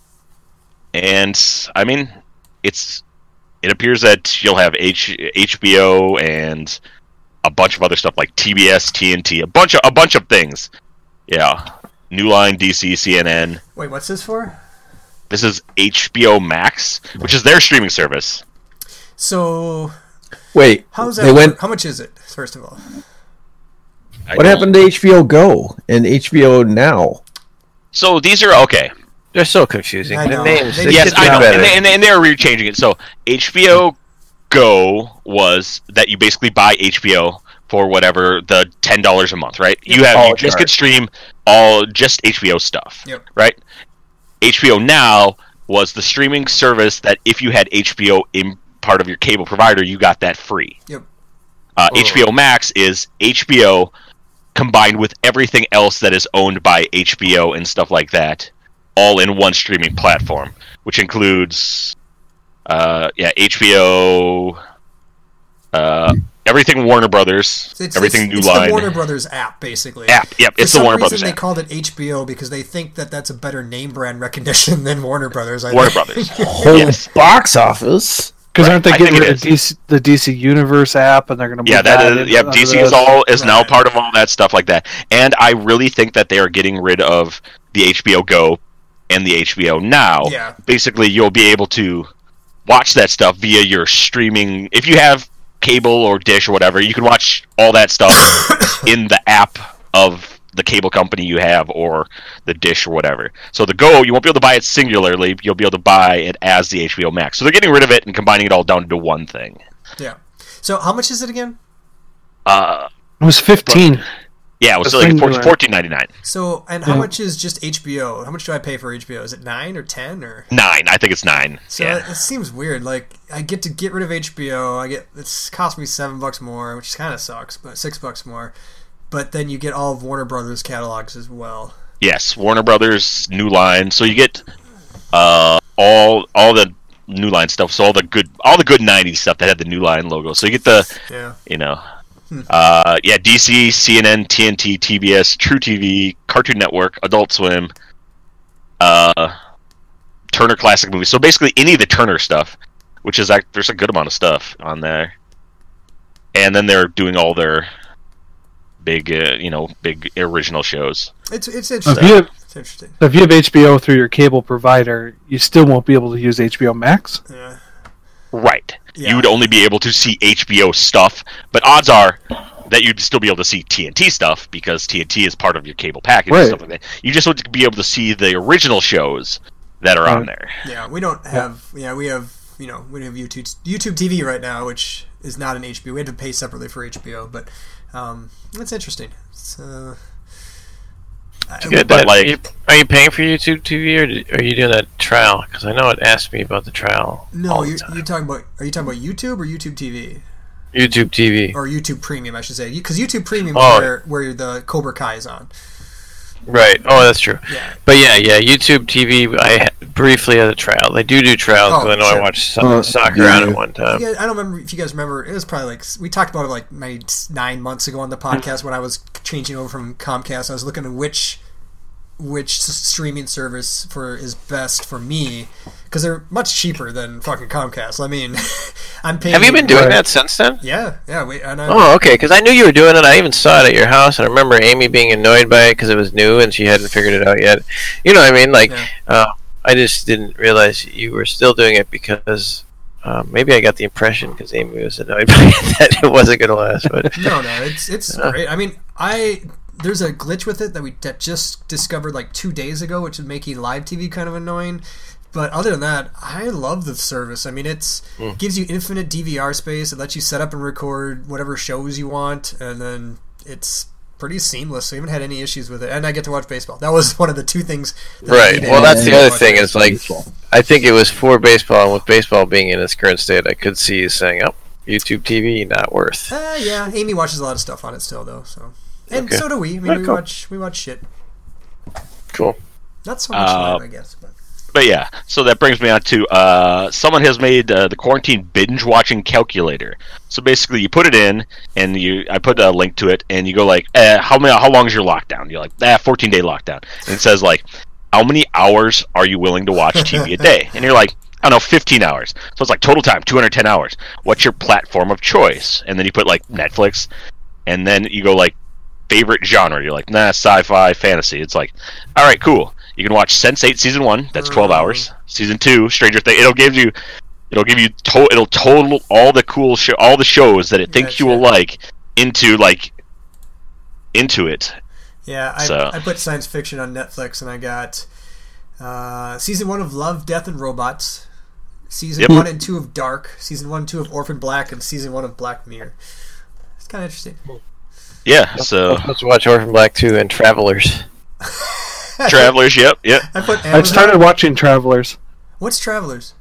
and I mean, it appears that you'll have HBO and a bunch of other stuff like TBS, TNT, a bunch of things. Yeah, New Line, DC, CNN. Wait, what's this for? This is HBO Max, which is their streaming service. So, Wait, how's they that? went. How much is it? First of all, What happened to HBO Go and HBO Now? So these are okay. They're so confusing. I The know. names. They They Yes, should I be know, better. and they're rechanging it. So HBO Go was that you basically buy HBO for whatever the $10 a month, right? You just could stream all just HBO stuff, Yep. right? HBO Now was the streaming service that if you had HBO in part of your cable provider, you got that free. Yep. HBO Max is HBO combined with everything else that is owned by HBO and stuff like that, all in one streaming platform, which includes HBO, everything Warner Brothers, everything New it's Line. the Warner Brothers app, basically. App, yep, it's For the Warner some reason, Brothers they app. called it HBO because they think that that's a better name brand recognition than Warner Brothers. Warner Brothers. Whole Yes. box office. Because aren't they I think getting it rid of the DC Universe app, and they're going to Yeah, DC is now Right. part of all that stuff like that. And I really think that they are getting rid of the HBO Go and the HBO Now. Yeah. Basically, you'll be able to watch that stuff via your streaming. If you have cable or dish or whatever, you can watch all that stuff in the app of the cable company you have or the dish or whatever. So the Go, you won't be able to buy it singularly. You'll be able to buy it as the HBO Max. So they're getting rid of it and combining it all down to one thing. Yeah. So how much is it again? Uh, It was 15. yeah, it was The like singular. $14.99. So, and how Yeah. much is just HBO? How much do I pay for HBO? Is it 9 or 10 or? 9, I think it's 9. So Yeah, it seems weird. Like I get to get rid of HBO. It's cost me $7 more, which kind of sucks, but $6 more. But then you get all of Warner Brothers catalogs as well. yes, Warner Brothers, New Line. So you get all the New Line stuff. So all the good '90s stuff that had the New Line logo. So you get the Yeah. DC, CNN, TNT, TBS, True TV, Cartoon Network, Adult Swim, Turner Classic Movies. So basically any of the Turner stuff, which is like there's a good amount of stuff on there. And then they're doing all their big original shows. It's So interesting. It's interesting. if you have HBO through your cable provider, you still won't be able to use HBO Max. Yeah. Right. Yeah. You would only be able to see HBO stuff, but odds are that you'd still be able to see TNT stuff because TNT is part of your cable package and Right. stuff like that. You just would be able to see the original shows that are on Right. there. Yeah, we don't have. Yeah, we have. We have YouTube TV right now, which is not an HBO. We had to pay separately for HBO, but it's interesting. It's, Good. But, like- Are you paying for YouTube TV or are you doing that trial? Because I know it asked me about the trial. no, all the you're time. talking about. Are you talking about YouTube or YouTube TV? YouTube TV. Or YouTube Premium, I should say. Because YouTube Premium Oh. is where the Cobra Kai is on. Right. Oh, that's true. Yeah. But yeah, YouTube TV. I briefly had a trial. They do trials because I know sure. I watched soccer on it one time. Yeah, I don't remember if you guys remember. It was probably like we talked about it like maybe 9 months ago on the podcast when I was changing over from Comcast. I was looking at which streaming service is best for me because they're much cheaper than fucking Comcast. I mean, I'm paying. Have you been doing that since then? Yeah. Oh, okay. Because I knew you were doing it. I even saw it at your house, and I remember Amy being annoyed by it because it was new and she hadn't figured it out yet. You know what I mean? Like, I just didn't realize you were still doing it because maybe I got the impression because Amy was annoyed by it that it wasn't going to last. But no, it's great. I mean, there's a glitch with it that we just discovered like 2 days ago, which is making live TV kind of annoying. But other than that, I love the service. I mean, it gives you infinite DVR space. It lets you set up and record whatever shows you want, and then it's pretty seamless. So I haven't had any issues with it, and I get to watch baseball. That was one of the 2 things. Right. Well, that's the other thing is like I think it was for baseball, and with baseball being in its current state, I could see you saying, "Oh, YouTube TV not worth." Yeah, Amy watches a lot of stuff on it still, though. So, and Okay. so do we. I mean, Cool. we watch shit. Cool. Not so much live, I guess, but. But yeah, so that brings me on to someone has made the quarantine binge watching calculator. So basically, you put it in, and I put a link to it, and you go like, how long is your lockdown? You're like, 14-day lockdown, and it says like, how many hours are you willing to watch TV a day? And you're like, I don't know, 15 hours. So it's like total time, 210 hours. What's your platform of choice? And then you put like Netflix, and then you go like favorite genre. You're like, sci-fi, fantasy. It's like, all right, cool. You can watch Sense8 season 1. That's 12 hours. Season 2, Stranger Things. It'll total all the cool all the shows that it thinks you will like into it. Yeah, I put science fiction on Netflix, and I got season 1 of Love, Death, and Robots, season 1 and 2 of Dark, season 1 and 2 of Orphan Black, and season 1 of Black Mirror. It's kind of interesting. Yeah, so I'm supposed to watch Orphan Black 2 and Travelers. Travelers, yep. I've started watching Travelers. What's Travelers?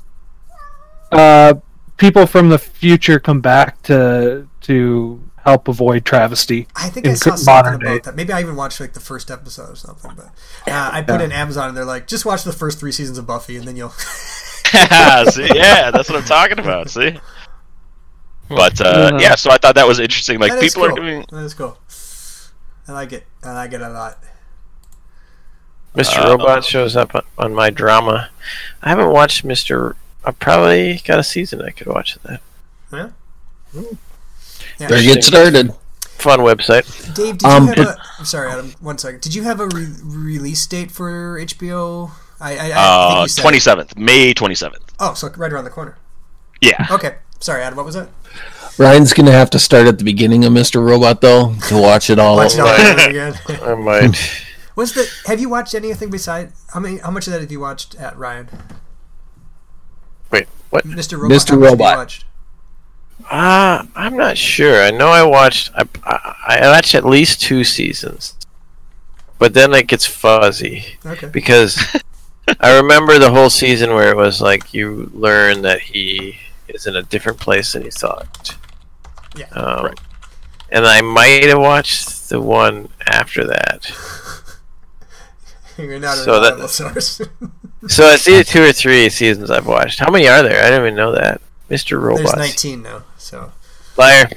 People from the future come back to help avoid travesty. I think I saw something about that. Maybe I even watched like the first episode or something. But I put in Amazon, and they're like, just watch the first 3 seasons of Buffy, and then you'll. See, yeah, that's what I'm talking about. See, but yeah, so I thought that was interesting. Like people are doing. That is cool. I like it a lot. Mr. Robot shows up on my drama. I haven't watched Mr. I probably got a season I could watch of that. Yeah. Better get started. Fun website. Dave, did you have I'm sorry, Adam. 1 second. Did you have a release date for HBO? I think you said 27th, May 27th. Oh, so right around the corner. Yeah. Okay. Sorry, Adam. What was that? Ryan's gonna have to start at the beginning of Mr. Robot though to watch it all. Watch it all over again. I might. Have you watched anything beside? How much of that have you watched at Ryan? Wait, what? Mr. Robot. Mr. How much have you Robot. watched? I'm not sure. I know I watched at least 2 seasons, but then it gets fuzzy Okay. because I remember the whole season where it was like you learn that he is in a different place than you thought. Yeah. Right. And I might have watched the one after that. You're not a So that- reliable source. So it's either 2 or 3 seasons I've watched. How many are there? I didn't even know that. Mr. Robot. There's 19 now. So. Liar.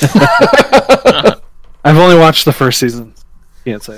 I've only watched the first season. Can't say.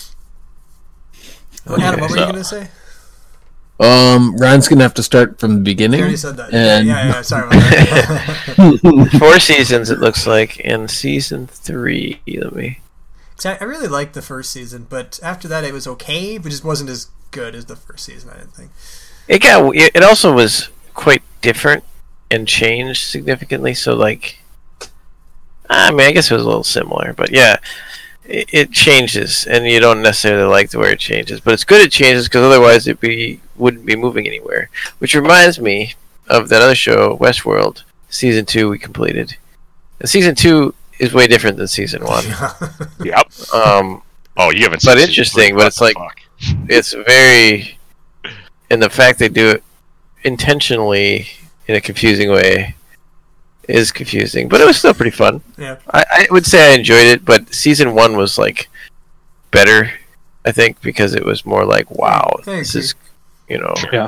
Adam, what were you so- gonna say? Ryan's gonna have to start from the You beginning. already said that. And Yeah. Sorry about that. 4 seasons it looks like, and season 3. Let me. 'Cause I really liked the first season, but after that it was okay, but just wasn't as good as the first season. I didn't think. It also was quite different and changed significantly. So like, I mean, I guess it was a little similar, but yeah, it changes, and you don't necessarily like the way it changes. But it's good it changes because otherwise wouldn't be moving anywhere. Which reminds me of that other show, Westworld, season 2 we completed. And season 2 is way different than season 1. Yep. Oh, you haven't. But seen interesting, season but it's three. like- Fuck. It's very, and the fact they do it intentionally in a confusing way is confusing, but it was still pretty fun. Yeah. I would say I enjoyed it, but season 1 was like better, I think, because it was more like, wow, this is, Yeah.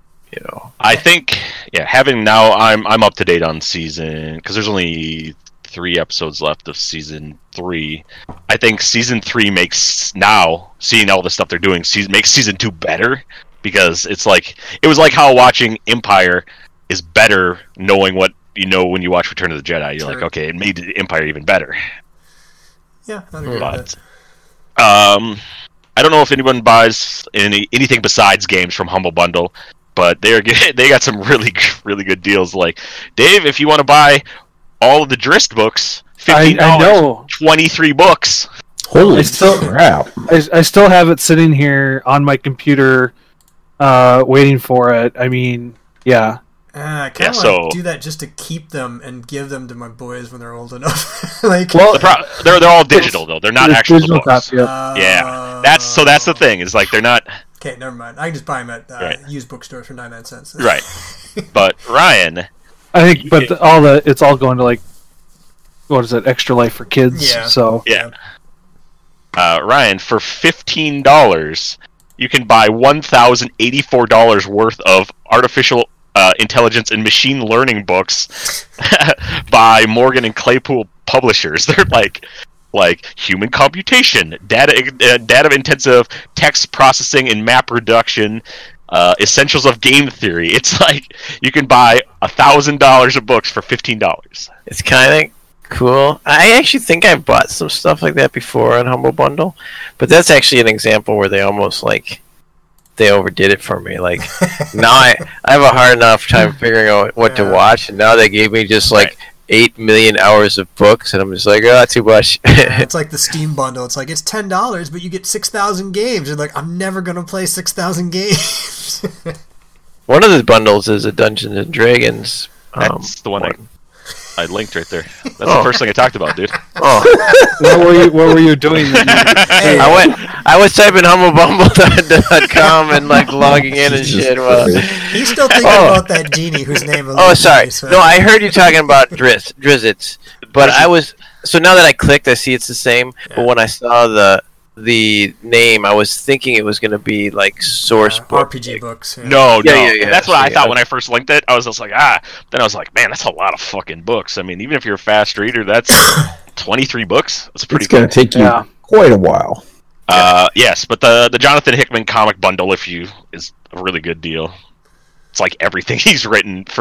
I think, having now, I'm up to date on season, because there's only 3 episodes left of season 3. I think season 3 makes, now seeing all the stuff they're doing, makes season 2 better, because it was like how watching Empire is better knowing what you know when you watch Return of the Jedi. You're like, okay, it made Empire even better. Yeah, I'd agree with that. I don't know if anyone buys anything besides games from Humble Bundle, but they got some really, really good deals. Like, Dave, if you want to buy all of the Drist books, $15, I know. 23 books. Holy still- crap! I still have it sitting here on my computer, waiting for it. I mean, yeah. I kind of want to do that just to keep them and give them to my boys when they're old enough. Like, They're all digital though. They're not actual digital books. copy, Yeah, that's the thing. Is like they're not. Okay, never mind. I can just buy them at used bookstores for 99 cents. Right. But Ryan, I think, but it's all going to like, what is it? Extra Life for Kids. Yeah. So yeah. Ryan, for $15, you can buy $1,084 worth of artificial intelligence and machine learning books by Morgan and Claypool publishers. They're like human computation, data intensive text processing and map reduction, essentials of game theory. It's like you can buy $1,000 of books for $15. It's kind of cool. I actually think I've bought some stuff like that before on Humble Bundle, but that's actually an example where they almost they overdid it for me. Like, now I have a hard enough time figuring out what to watch, and now they gave me just 8 million hours of books, and I'm just like, oh, too much. It's like the Steam bundle. It's like, it's $10, but you get 6,000 games. You're like, I'm never going to play 6,000 games. One of the bundles is a Dungeons and Dragons. That's the one I linked right there. That's the first thing I talked about, dude. Oh, what were you doing? I was typing humblebumble.com and logging in and shit. He's still thinking about that genie whose name. Oh, sorry. No, I heard you talking about Drizzt, but so now that I clicked, I see it's the same. Yeah. But when I saw the name, I was thinking it was going to be source book. RPG books. Yeah. No. Yeah. That's what I thought when I first linked it. I was just like, Then I was like, man, that's a lot of fucking books. I mean, even if you're a fast reader, that's 23 books. That's pretty It's going to take you quite a while. Yes, but the Jonathan Hickman comic bundle, is a really good deal. It's like everything he's written for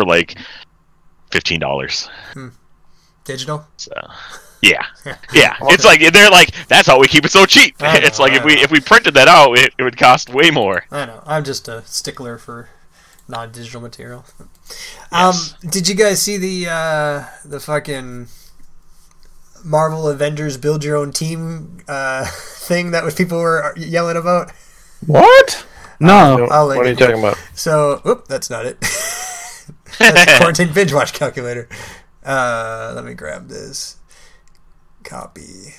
$15. Digital? So. Yeah. It's like they're like, that's how we keep it so cheap. It's like if we printed that out, it would cost way more. I know. I'm just a stickler for non-digital material. Yes. Did you guys see the fucking Marvel Avengers build your own team thing that people were yelling about? What? No. What are you talking about? So, that's not it. That's Quarantine Binge Watch Calculator. Let me grab this. Copy.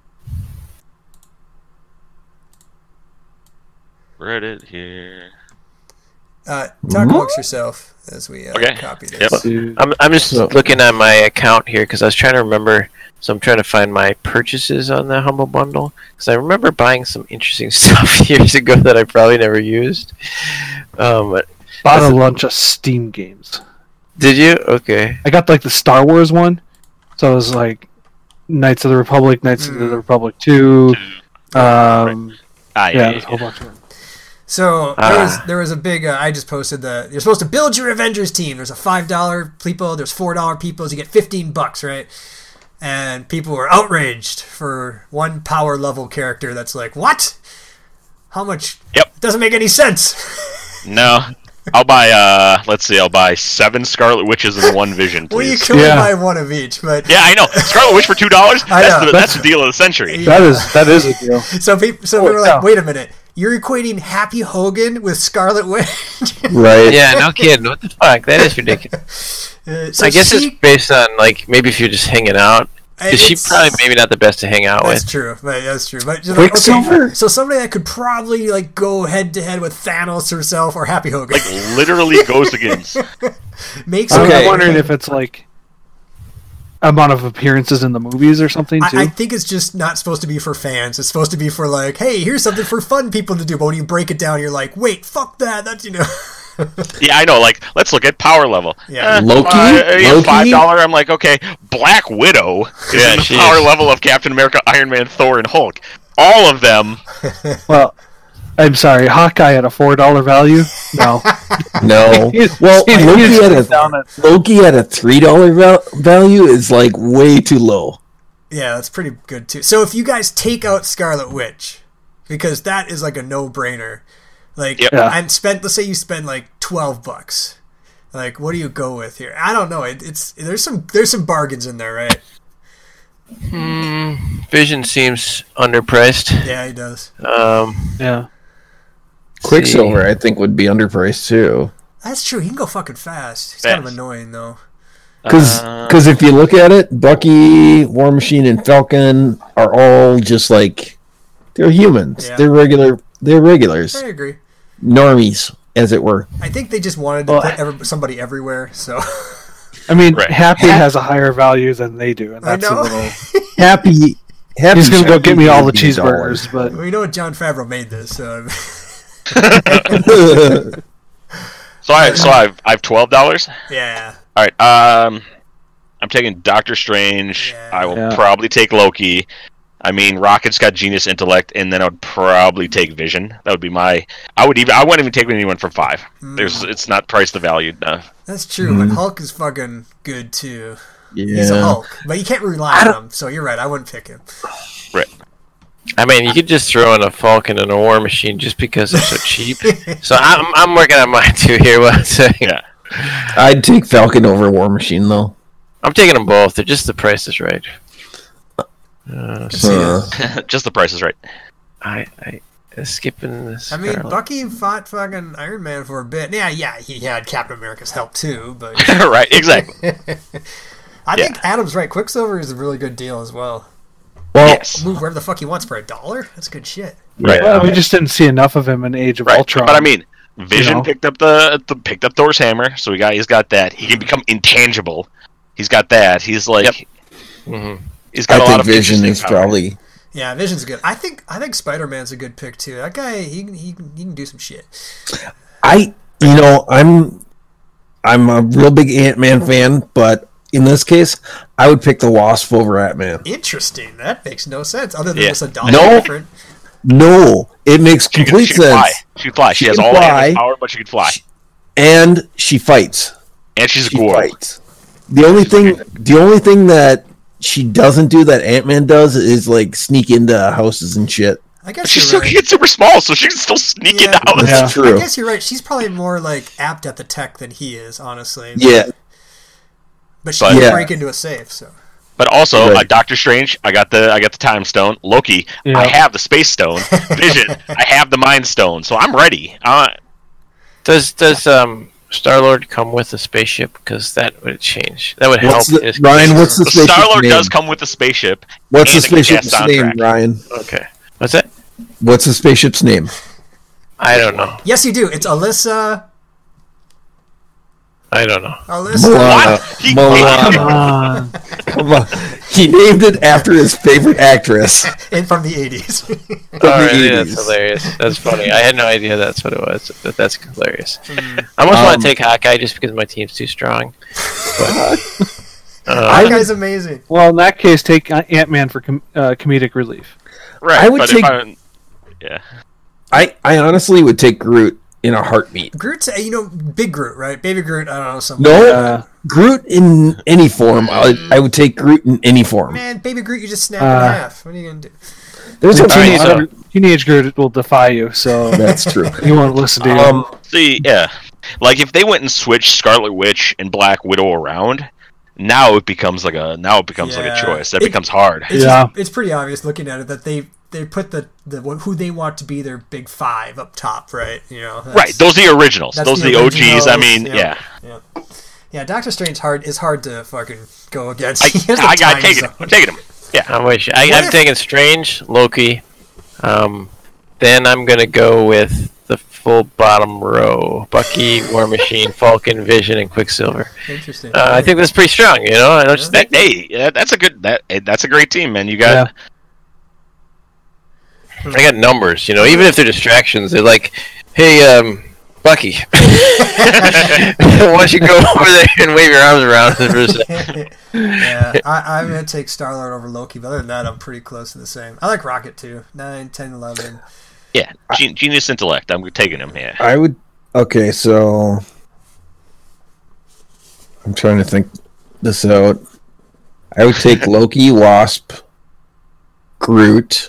Reddit here. Talk amongst yourself as we copy this. Yep. I'm just looking at my account here because I was trying to remember. So I'm trying to find my purchases on the Humble Bundle because I remember buying some interesting stuff years ago that I probably never used. Bought a bunch of Steam games. Did you? Okay. I got the Star Wars one, so it was Knights of the Republic, Knights of the Republic 2. There's a whole bunch of them. So there was a big. I just posted that you're supposed to build your Avengers team. There's a $5 people. There's $4 peoples. You get $15, right? And people were outraged for one power level character. That's like, what? How much? Yep. It doesn't make any sense. No. I'll buy, I'll buy 7 Scarlet Witches and 1 Vision, please. Well, you can only buy one of each, but... Yeah, I know. Scarlet Witch for $2? That's the deal of the century. Yeah. That is a deal. So people were like, wait a minute. You're equating Happy Hogan with Scarlet Witch? Right. Yeah, no kidding. What the fuck? That is ridiculous. I guess it's based on, maybe if you're just hanging out. Because she's probably maybe not the best to hang out with. That's true. But Quicksilver? So somebody that could probably go head to head with Thanos herself or Happy Hogan. Literally goes against. Makes I'm wondering if it's amount of appearances in the movies or something too. I think it's just not supposed to be for fans. It's supposed to be for like, hey, here's something for fun people to do. But when you break it down, you're like, wait, fuck that. That's Yeah, I know. Like, let's look at power level. Yeah. Loki? $5. I'm like, okay. Black Widow is in the power level of Captain America, Iron Man, Thor, and Hulk. All of them. Well, I'm sorry, Hawkeye at a $4 value? No. No. Well, Loki at a $3 value is like way too low. Yeah, that's pretty good too. So if you guys take out Scarlet Witch, because that is like a no-brainer. Like, let's say you spend like $12. Like, what do you go with here? I don't know. There's some bargains in there, right? Vision seems underpriced. Yeah, he does. Yeah. Quicksilver, I think, would be underpriced too. That's true. He can go fucking fast. He's kind of annoying though. Because if you look at it, Bucky, War Machine, and Falcon are all just like they're humans. Yeah. They're regulars. I agree. Normies, as it were. I think they just wanted to put somebody everywhere. So. I mean, Happy has a higher value than they do, and that's I know. a little. Happy. He's gonna go get me all the cheeseburgers, but we know Jon Favreau made this. So I have $12. Yeah. All right. I'm taking Doctor Strange. Yeah. I will probably take Loki. I mean, Rocket's got genius intellect, and then I would probably take Vision. That would be my. I wouldn't even take anyone from 5. It's not priced to value enough. That's true, but Hulk is fucking good too. Yeah. He's a Hulk, but you can't rely on him. So you're right. I wouldn't pick him. Right. I mean, you could just throw in a Falcon and a War Machine just because they're so cheap. So I'm working on mine too here. What I'm saying. Yeah. I'd take Falcon over War Machine though. I'm taking them both. They're just the price is right. Just the price is right. I skipping this. I mean, Bucky fought fucking Iron Man for a bit. Yeah, he had Captain America's help too, but right, exactly. I think Adam's right. Quicksilver is a really good deal as well. Well, Move wherever the fuck he wants for $1. That's good shit. Right. Well, we just didn't see enough of him in Age of Ultron. But I mean, Vision picked up picked up Thor's hammer, so he's got that. He can become intangible. He's got that. He's like, he's got a lot of Vision is power. probably. Yeah, Vision's good. I think Spider-Man's a good pick too. That guy, he can do some shit. I'm a real big Ant-Man fan, but in this case, I would pick the Wasp over Ant-Man. Interesting. That makes no sense. Other than just $1 No. different. No, it makes complete sense. She can fly. She has all Ant-Man's power, but she can fly. And she fights. And she's a Gorg. The only thing that she doesn't do that Ant-Man does is like sneak into houses and shit. I guess She's you're still right. super small, so she can still sneak into houses. That's true. I guess you're right. She's probably more like apt at the tech than he is, honestly. Yeah. But she can break into a safe, so. But also, Doctor Strange, I got the Time Stone. Loki, I have the Space Stone. Vision, I have the Mind Stone. So I'm ready. Does Star-Lord come with a spaceship? Because that would change. That would help. Ryan, what's the spaceship Star-Lord name? does come with a spaceship. What's the spaceship's name, Ryan? Okay. What's that? What's the spaceship's name? I don't know. Yes, you do. It's Alyssa. I don't know. Alyssa. Moana. Come on. He named it after his favorite actress. And from the 80s. That's hilarious. That's funny. I had no idea that's what it was. That's hilarious. I almost want to take Hawkeye just because my team's too strong. Hawkeye's amazing. Well, in that case, take Ant-Man for comedic relief. Right. I would take. Yeah. I honestly would take Groot in a heartbeat. Groot's, Big Groot, right? Baby Groot, I don't know. Something. No, Groot in any form. I would take Groot in any form. Man, Baby Groot, you just snap in half. What are you going to do? There's a teenage Groot will defy you, so that's true. You won't listen to him. See, yeah. Like, if they went and switched Scarlet Witch and Black Widow around, now it becomes like a choice. That becomes hard. It's pretty obvious looking at it that they put the who they want to be their big 5 up top, right? Right. Those are the originals. Those are the OGs. I mean, yeah. Yeah, Doctor Strange is hard to fucking go against. I got taking him. I'm taking him. Yeah. I'm taking Strange, Loki. Then I'm gonna go with the full bottom row: Bucky, War Machine, Falcon, Vision, and Quicksilver. Interesting. I think that's pretty strong. You know, I don't just think that's a good that's a great team, man. You got. I got numbers. You know, even if they're distractions, they're like, hey, Bucky, why don't you go over there and wave your arms around for a second? Yeah, I'm going to take Star-Lord over Loki, but other than that, I'm pretty close to the same. I like Rocket, too. 9, 10, 11. Yeah, genius intellect. I'm taking him, yeah. I would... Okay, so... I'm trying to think this out. I would take Loki, Wasp, Groot,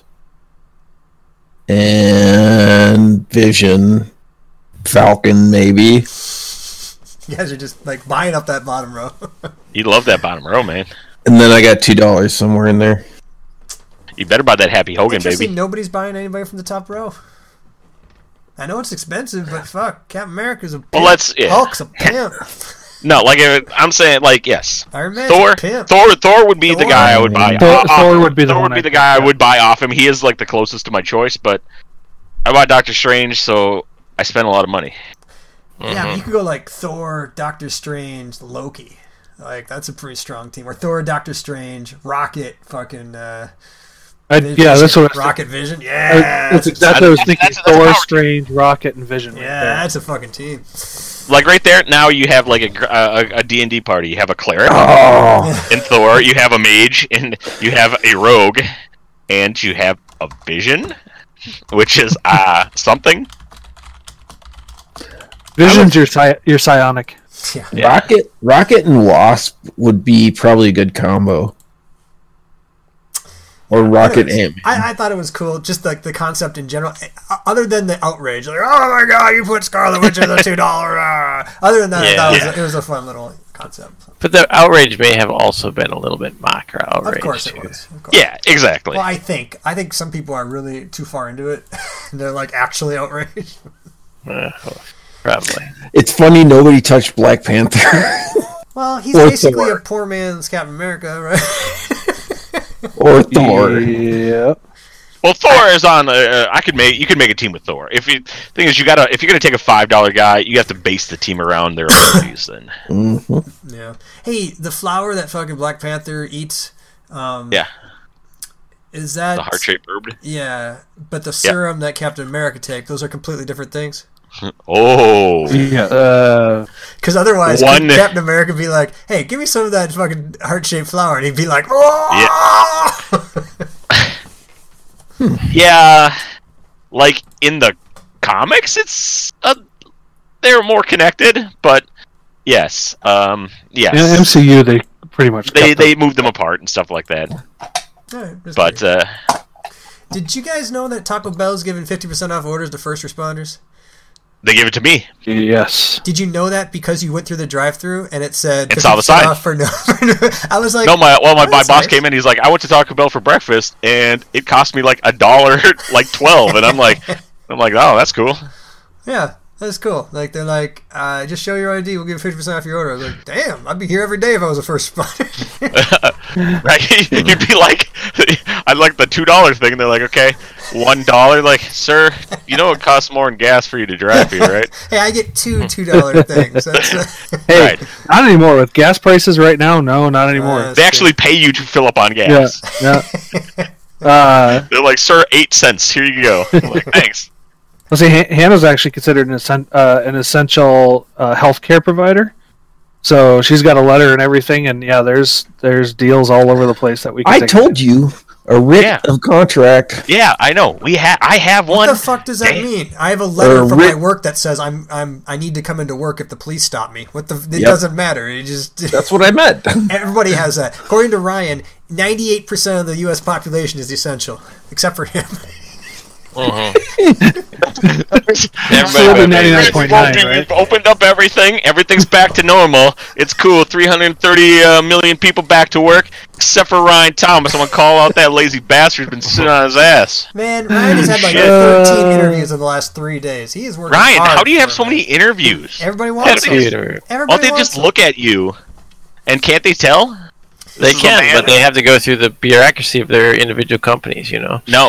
and Vision... Falcon, maybe. You guys are just like buying up that bottom row. You love that bottom row, man. And then I got $2 somewhere in there. You better buy that Happy Hogan, baby. Nobody's buying anybody from the top row. I know it's expensive, but fuck, Captain America's a pimp. Well, Hulk's a pimp. No, like I'm saying, like yes. Iron Man's Thor, a pimp. Thor would be the guy I would buy. Thor would be the guy I would buy off him. He is like the closest to my choice, but I bought Doctor Strange, so I spent a lot of money. Yeah, but you could go like Thor, Doctor Strange, Loki. Like that's a pretty strong team. Or Thor, Doctor Strange, Rocket, fucking. Vision, that's what Rocket Vision. Yeah, that's exactly what I was thinking. Thor, Strange, Rocket, and Vision. Yeah, that's a fucking team. Like right there, now you have like a D&D party. You have a cleric in Thor. You have a mage, and you have a rogue, and you have a Vision, which is something. Vision's your psionic. Yeah. Rocket and Wasp would be probably a good combo. Or Rocket and I thought it was cool, just like the concept in general. Other than the outrage, like, oh my god, you put Scarlet Witch in the $2. Other than that, I thought it was a fun little concept. But the outrage may have also been a little bit mocker outrage. Of course it was. Yeah, exactly. Well, I think some people are really too far into it. They're like actually outraged. Probably. It's funny nobody touched Black Panther. Well, he's basically a poor man's Captain America, right? Or Thor. Yeah. Well, Thor is on. You could make a team with Thor. If you're gonna take a $5 guy, you have to base the team around their abilities. Then. Mm-hmm. Yeah. Hey, the flower that fucking Black Panther eats. Yeah. Is that the heart-shaped herb? Yeah, but the serum that Captain America takes, those are completely different things. Oh. Yeah. Because otherwise, Captain America would be like, "Hey, give me some of that fucking heart-shaped flower," and he'd be like, "Oh!" Yeah. Like in the comics, it's they're more connected, but yes, yes. In MCU, they pretty much they moved them apart and stuff like that. Right, but did you guys know that Taco Bell's giving 50% off orders to first responders? They gave it to me. Yes. Did you know that because you went through the drive-thru and it said it's on the side? I was like, no, my boss came in. He's like, I went to Taco Bell for breakfast and it cost me like $1, like 12, and I'm like, oh, that's cool. Yeah, that's cool. Like they're like, just show your ID, we'll give you 50% off your order. I was like, damn, I'd be here every day if I was a first responder. Right? You'd be like, I'd like the $2 thing. And they're like, okay, $1. Like, sir, you know it costs more in gas for you to drive here, right? Hey, I get two $2 things. That's, hey, right. Not anymore with gas prices right now. No, not anymore. They actually pay you to fill up on gas. Yeah. They're like, sir, 8 cents. Here you go. I'm like, thanks. Well, see, Hannah's actually considered an essential healthcare provider. So she's got a letter and everything, and yeah, there's deals all over the place that we can I told you, a writ of contract. Yeah, I know. I have one. What the fuck does that mean? I have a letter from my work that says I need to come into work if the police stop me. It doesn't matter. It just That's what I meant. Everybody has that. According to Ryan, 98% of the U.S. population is essential, except for him. Everybody, 99.9, right? We've opened up everything. Everything's back to normal. It's cool. 330 million people back to work, except for Ryan Thomas. I'm gonna call out that lazy bastard who's been sitting on his ass. Man, Ryan has had like 13 interviews in the last 3 days. He is working Ryan, hard how do you have so many interviews? Everybody wants them. Why don't they just look at you? And can't they tell? They can, but they have to go through the bureaucracy of their individual companies, you know. No.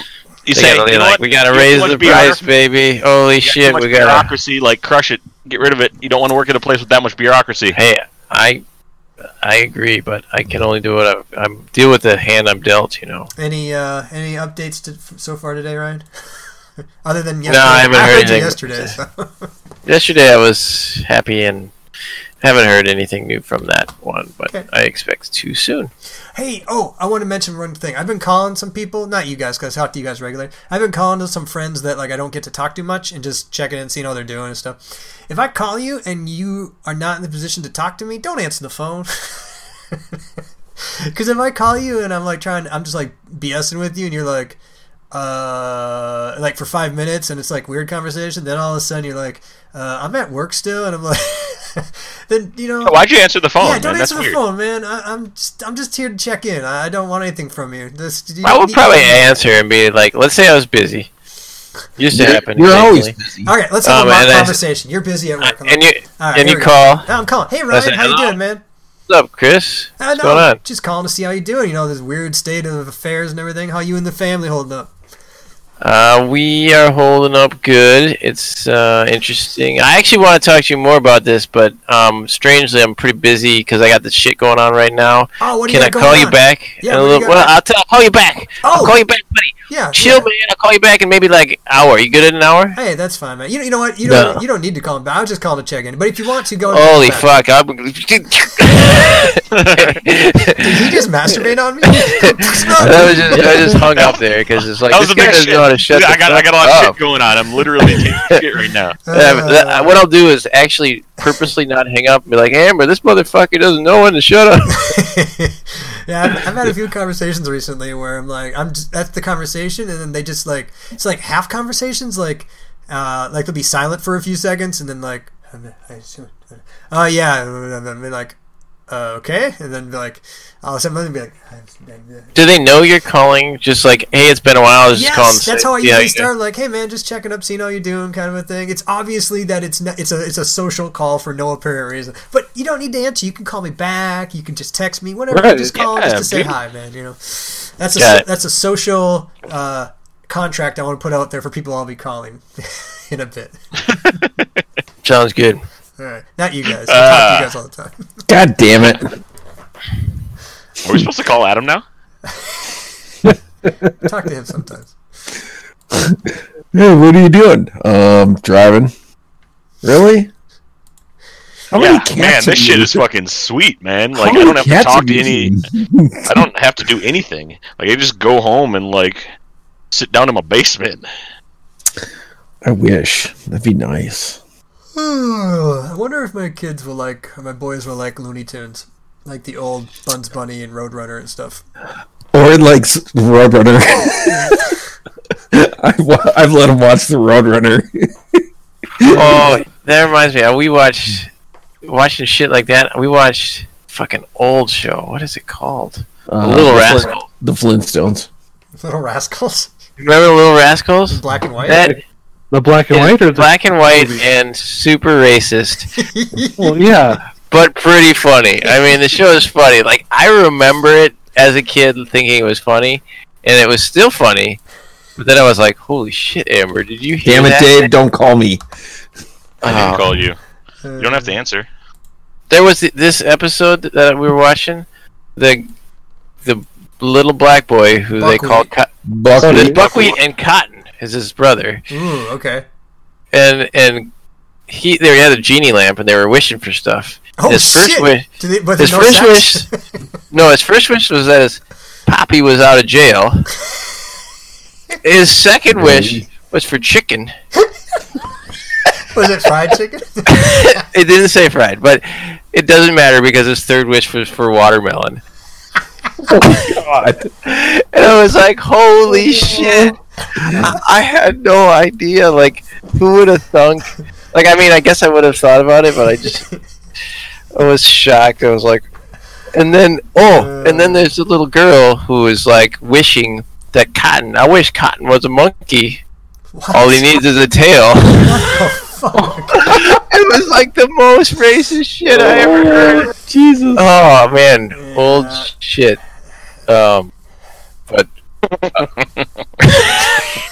You say, you know what? We gotta raise the price, baby. Holy shit, we gotta bureaucracy. Like, crush it, get rid of it. You don't want to work at a place with that much bureaucracy. Hey, I agree, but I can only do what I'm deal with the hand I'm dealt. You know. Any updates so far today, Ryan? Other than yesterday. No, I haven't heard anything. Yesterday, so. Yesterday I was happy and haven't heard anything new from that one, but okay. I expect to soon. Hey, I want to mention one thing. I've been calling some people, not you guys, because I talk to you guys regularly. I've been calling to some friends that like I don't get to talk to much and just checking in, seeing how they're doing and stuff. If I call you and you are not in the position to talk to me, don't answer the phone. Because if I call you and I'm just like BSing with you and you're like for 5 minutes and it's like weird conversation, then all of a sudden you're like, I'm at work still, and I'm like, then why'd you answer the phone? Yeah, don't man? answer That's the phone, man. I'm just here to check in. I don't want anything from you. I would probably answer and be like, let's say I was busy. Used to happen. You're always busy. All right, let's have a conversation. You're busy at work. And you call. I'm calling. Hey Ryan, how you doing, man? What's up, Chris? What's going on? Just calling to see how you doing. This weird state of affairs and everything. How you and the family holding up? We are holding up good. It's interesting. I actually want to talk to you more about this, but strangely, I'm pretty busy because I got this shit going on right now. Oh, what do Can I call you back? Yeah, I'll call you back. Oh. I'll call you back, buddy. Yeah, chill, man. I'll call you back in maybe like an hour. You good in an hour? Hey, that's fine, man. You know what? You don't need to call him back. I was just calling to check in. But if you want to, go. Holy fuck! Did he just masturbate on me? I just hung up there because it's like this guy doesn't know how to shut. I got a lot of shit going on. I'm literally taking shit right now. What I'll do is actually purposely not hang up and be like, Amber, this motherfucker doesn't know when to shut up. Yeah, I've had a few conversations recently where I'm like, that's the conversation, and then they just like, it's like half conversations, like they'll be silent for a few seconds, and then like, yeah, and be like, okay, and then be like, all of a sudden be like, do they know you're calling? Just like, hey, it's been a while. Just call and that's how I usually start. Like, hey man, just checking up, seeing how you're doing, kind of a thing. It's obviously that it's a social call for no apparent reason. But you don't need to answer. You can call me back. You can just text me, whatever. Right. Just call just to say hi, man. That's a social contract I want to put out there for people I'll be calling in a bit. Sounds good. All right, not you guys. I talk to you guys all the time. God damn it. Are we supposed to call Adam now? Talk to him sometimes. Hey, what are you doing? Driving. Really? How many cats man, this shit is fucking sweet, man. Like, I don't have to talk to any. I don't have to do anything. Like, I just go home and like sit down in my basement. I wish that'd be nice. I wonder if my boys will like Looney Tunes, like the old Bugs Bunny and Roadrunner and stuff. Or like Roadrunner. I've let them watch the Roadrunner. Oh, that reminds me. We watching shit like that. We watched fucking old show. What is it called? Little Rascals. The Flintstones. Little Rascals. Remember the Little Rascals? Black and white. The black and white, or the black and white movie? And super racist. Well, yeah, but pretty funny. I mean, the show is funny. Like, I remember it as a kid thinking it was funny, and it was still funny. But then I was like, "Holy shit, Amber! Did you hear that?" Damn it, Dave! Don't call me. I didn't call you. You don't have to answer. There was this episode that we were watching. The little black boy who Buckwheat. they called Buckwheat and Cotton is his brother. Ooh, okay. And they had a genie lamp and they were wishing for stuff. Oh, his shit! First wish, his first wish. No, his first wish was that his poppy was out of jail. His second wish was for chicken. Was it fried chicken? It didn't say fried, but it doesn't matter because his third wish was for watermelon. Oh my god! And I was like, "Holy shit!" I had no idea. Like, who would have thunk? Like, I mean, I guess I would have thought about it, but I was shocked. I was like, and then there's a little girl who is like wishing that Cotton. I wish Cotton was a monkey. What? All he needs is a tail. What the fuck? It was like the most racist shit I ever heard. Jesus. Oh man, old shit. But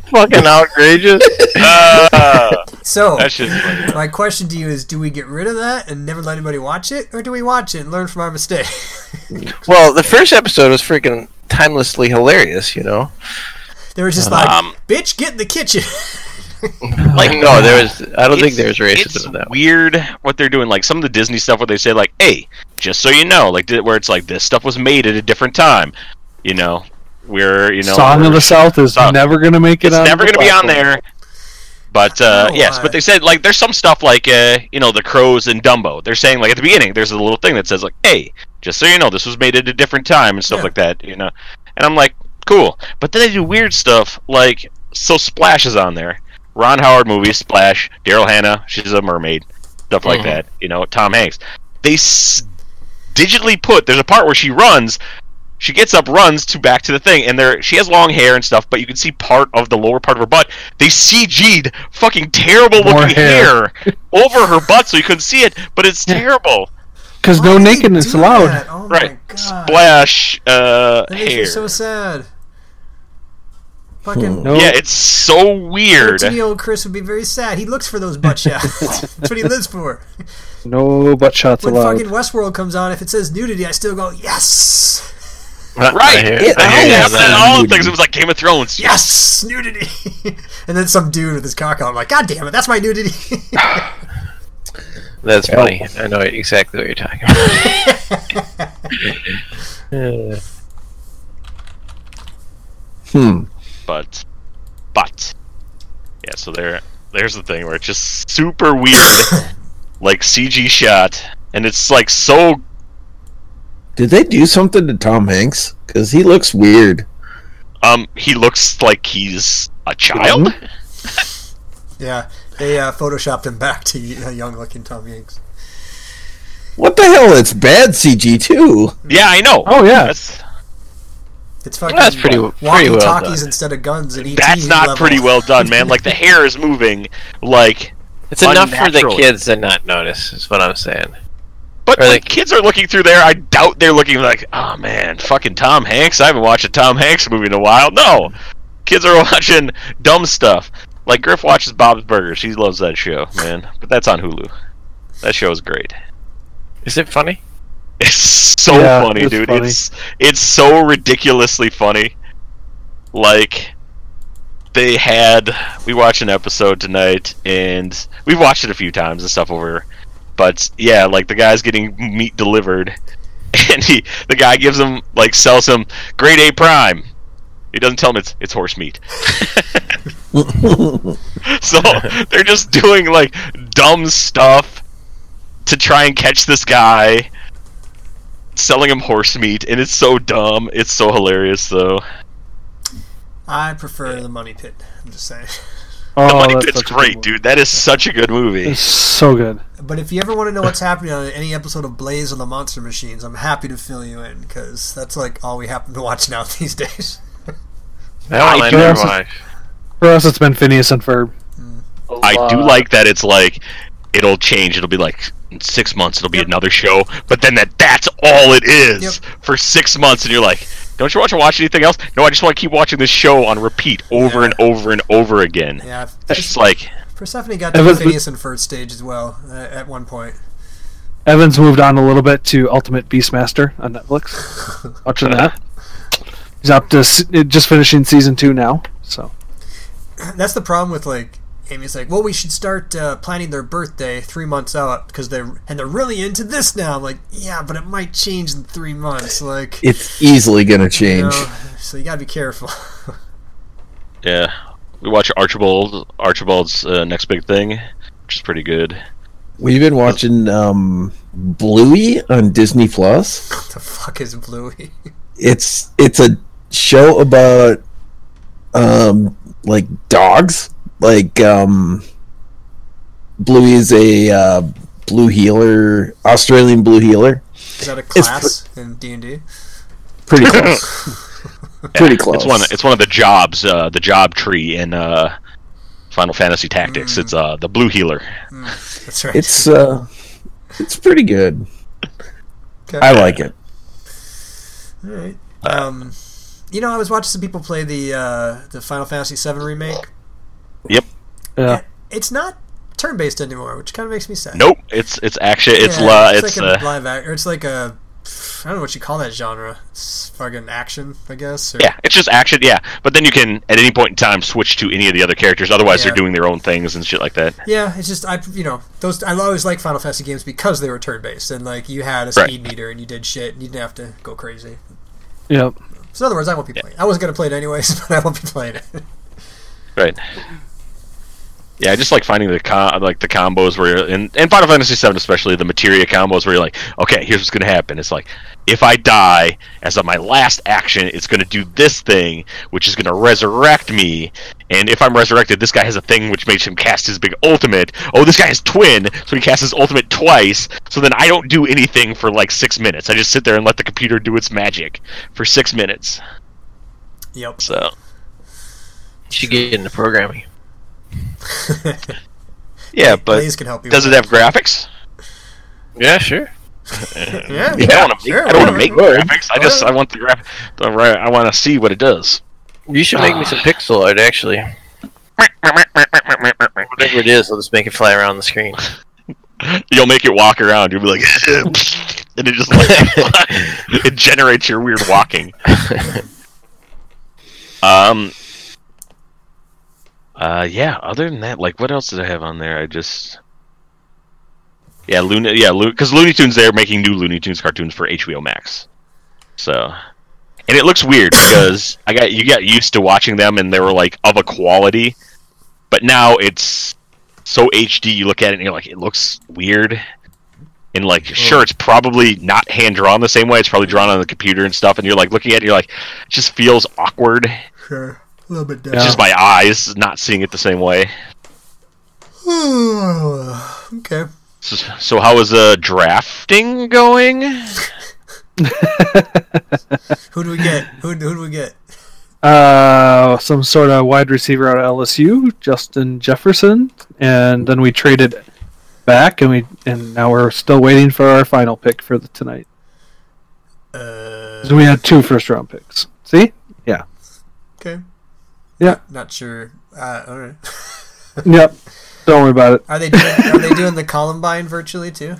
fucking outrageous. So, That's just funny. my question to you is, do we get rid of that and never let anybody watch it? Or do we watch it and learn from our mistake? Well, the first episode was freaking timelessly hilarious, you know? They were just like, bitch, get in the kitchen. Like, No, I don't think there's racism It's in that. weird what they're doing. Like some of the Disney stuff where they say like, "Hey, just so you know," like where it's like this stuff was made at a different time. You know, Song of the South is Oh. never going to make it. It's never going to be on there. But yes, why. but they said like there's some stuff like the Crows and Dumbo. They're saying like at the beginning there's a little thing that says like, "Hey, just so you know, this was made at a different time" and stuff Yeah. like that. You know, and I'm like, cool. But then they do weird stuff like Splash is on there. Ron Howard movie, Splash. Daryl Hannah, she's a mermaid. Stuff like that. You know, Tom Hanks. They digitally put. There's a part where she runs. She gets up, runs back to the thing, and she has long hair and stuff, but you can see part of the lower part of her butt. They CG'd fucking terrible More looking hair. hair over her butt, so you couldn't see it. But it's terrible. Because no Why do they nakedness do allowed. that? Oh Right? my god. Splash That makes me hair. so sad. Fucking No. Yeah, it's so weird. 14-year-old Chris would be very sad. He looks for those butt shots. That's what he lives for. No butt shots When allowed. fucking Westworld comes on, if it says nudity, I still go, yes! Right. I hear It you happened on in that. all the things. It was like Game of Thrones. Yes! Nudity! And then some dude with his cock out, I'm like, God damn it, that's my nudity! That's funny. I know exactly what you're talking about. But yeah, so there's the thing where it's just super weird, like CG shot, and it's like so. Did they do something to Tom Hanks? Because he looks weird. He looks like he's a child. Yeah, they photoshopped him back to a young-looking Tom Hanks. What the hell? It's bad CG too. Yeah, I know. Oh, yeah. It's fucking That's pretty well walkie-talkies done. instead of guns at ET That's not level. pretty well done, man. Like the hair is moving, like. It's enough for the Unnaturally. kids to not notice, is what I'm saying. But Or when like- kids are looking through there, I doubt they're looking like, oh man, fucking Tom Hanks. I haven't watched a Tom Hanks movie in a while. No, kids are watching dumb stuff. Like Griff watches Bob's Burgers. He loves that show, man. But that's on Hulu. That show is great. Is it funny? It's so Yeah, funny, it's dude. funny. It's so ridiculously funny. Like we watched an episode tonight, and we've watched it a few times and stuff over. But yeah, like the guy's getting meat delivered, and the guy gives him sells him grade A prime. He doesn't tell him it's horse meat. So they're just doing like dumb stuff to try and catch this guy, selling him horse meat, and it's so dumb. It's so hilarious, though. I prefer the Money Pit. I'm just saying. Oh, The Money that's Pit's such a good great, one. dude. That is such a good movie. It's so good. But if you ever want to know what's happening on any episode of Blaze on the Monster Machines, I'm happy to fill you in because that's like all we happen to watch now these days. That one I do never also- watched. For us, it's been Phineas and Ferb. I do like that it's like it'll change. It'll be like in 6 months it'll be another show, but then that's all it is for 6 months, and you're like, don't you want to watch anything else? No, I just want to keep watching this show on repeat over and over and over again. Yeah, It's just like Persephone got to the Phineas and Ferb stage as well at one point. Evans moved on a little bit to Ultimate Beastmaster on Netflix. Watching that. He's up to just finishing season 2 now. So That's the problem with like Amy's like, well, we should start planning their birthday 3 months out because they're really into this now. I'm like, yeah, but it might change in 3 months. Like, It's easily gonna you change. know, so you gotta be careful. yeah, we watch Archibald's Next Big Thing, which is pretty good. We've been watching Bluey on Disney Plus. What the fuck is Bluey? It's a show about like dogs. Like Bluey is a blue heeler, Australian blue heeler. Is that a class in D&D? Pretty close. Pretty close. It's one of the jobs, the job tree in Final Fantasy Tactics. It's the Blue Healer. That's right. It's pretty good. Okay. I like it. All right. I was watching some people play the Final Fantasy VII remake. Yep. Yeah. It's not turn-based anymore, which kind of makes me sad. Nope. It's action. It's like a live act, or it's like a, I don't know what you call that genre. It's fucking action, I guess. Or... Yeah, it's just action. Yeah, but then you can at any point in time switch to any of the other characters. Otherwise, they're doing their own things and shit like that. Yeah, it's just I always like Final Fantasy games because they were turn-based and like you had a speed meter and you did shit and you didn't have to go crazy. Yep. So in other words, I won't be playing. I wasn't gonna play it anyways, but I won't be playing it. Right. Yeah, I just like finding the combos where you're, in Final Fantasy VII especially, the materia combos where you're like, okay, here's what's going to happen. It's like, if I die, as of my last action, it's going to do this thing, which is going to resurrect me, and if I'm resurrected, this guy has a thing which makes him cast his big ultimate. Oh, this guy has twin, so he casts his ultimate twice, so then I don't do anything for like 6 minutes. I just sit there and let the computer do its magic for 6 minutes. Yep. So. You should get into programming. Yeah, but Blaze can help you does it have graphics? Yeah, sure. Yeah, I don't want to make graphics. I want the graph. I want to see what it does. You should make me some pixel art, actually. Whatever it is, I'll just make it fly around the screen. You'll make it walk around. You'll be like, and it just like it generates your weird walking. Yeah. Other than that, like, what else did I have on there? Because Looney Tunes, they're making new Looney Tunes cartoons for HBO Max. So, and it looks weird because you got used to watching them, and they were like of a quality, but now it's so HD. You look at it, and you're like, it looks weird. And like, sure, it's probably not hand drawn the same way. It's probably drawn on the computer and stuff. And you're like looking at it, you're like, it just feels awkward. Sure. A little bit It's just my eyes not seeing it the same way. Okay. So how is drafting going? Who do we get? Who do we get? Some sort of wide receiver out of LSU, Justin Jefferson, and then we traded back, and now we're still waiting for our final pick for tonight. So we had 2 first-round picks. See? Yeah. Okay. Yeah. Not sure. All right. Yep. Don't worry about it. Are they doing the Columbine virtually too?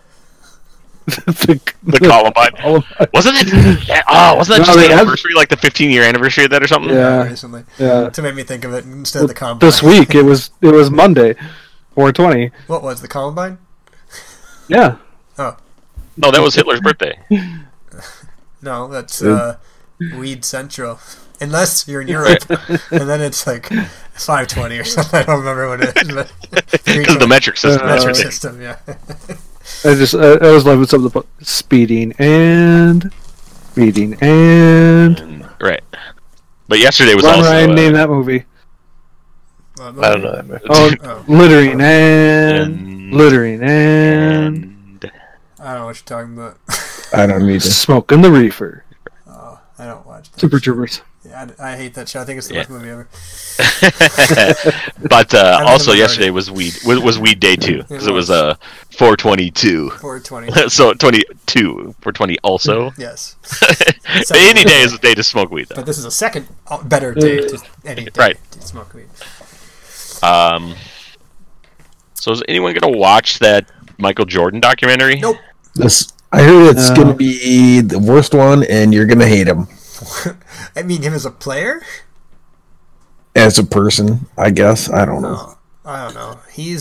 The Columbine. Wasn't it? Wasn't that just the anniversary, like the 15-year anniversary of that or something? Yeah, recently. Yeah. To make me think of it instead of the Columbine. This week it was Monday, 4/20. What was the Columbine? Yeah. Oh. No, that was Hitler's birthday. No, that's Weed Central. Unless you're in Europe, and then it's like 520 or something. I don't remember what it is. Because the metric system. Metric system, yeah. I was loving some of the speeding and right. But yesterday was Ron also. Ryan named that movie. I don't know that movie. Littering and littering and. I don't know what you're talking about. I don't need to. Smoking the reefer. Oh, I don't watch that. Super Troopers. Yeah, I hate that show. I think it's the worst movie ever. But also yesterday was Weed Day too, because it was 422. 420. So 22 420 also. Yes. Any day is a day to smoke weed, though. But this is a second better day to any day to smoke weed. So is anyone gonna watch that Michael Jordan documentary? Nope. I heard it's gonna be the worst one, and you're gonna hate him. I mean, him as a player? As a person, I guess. I don't know. I don't know. You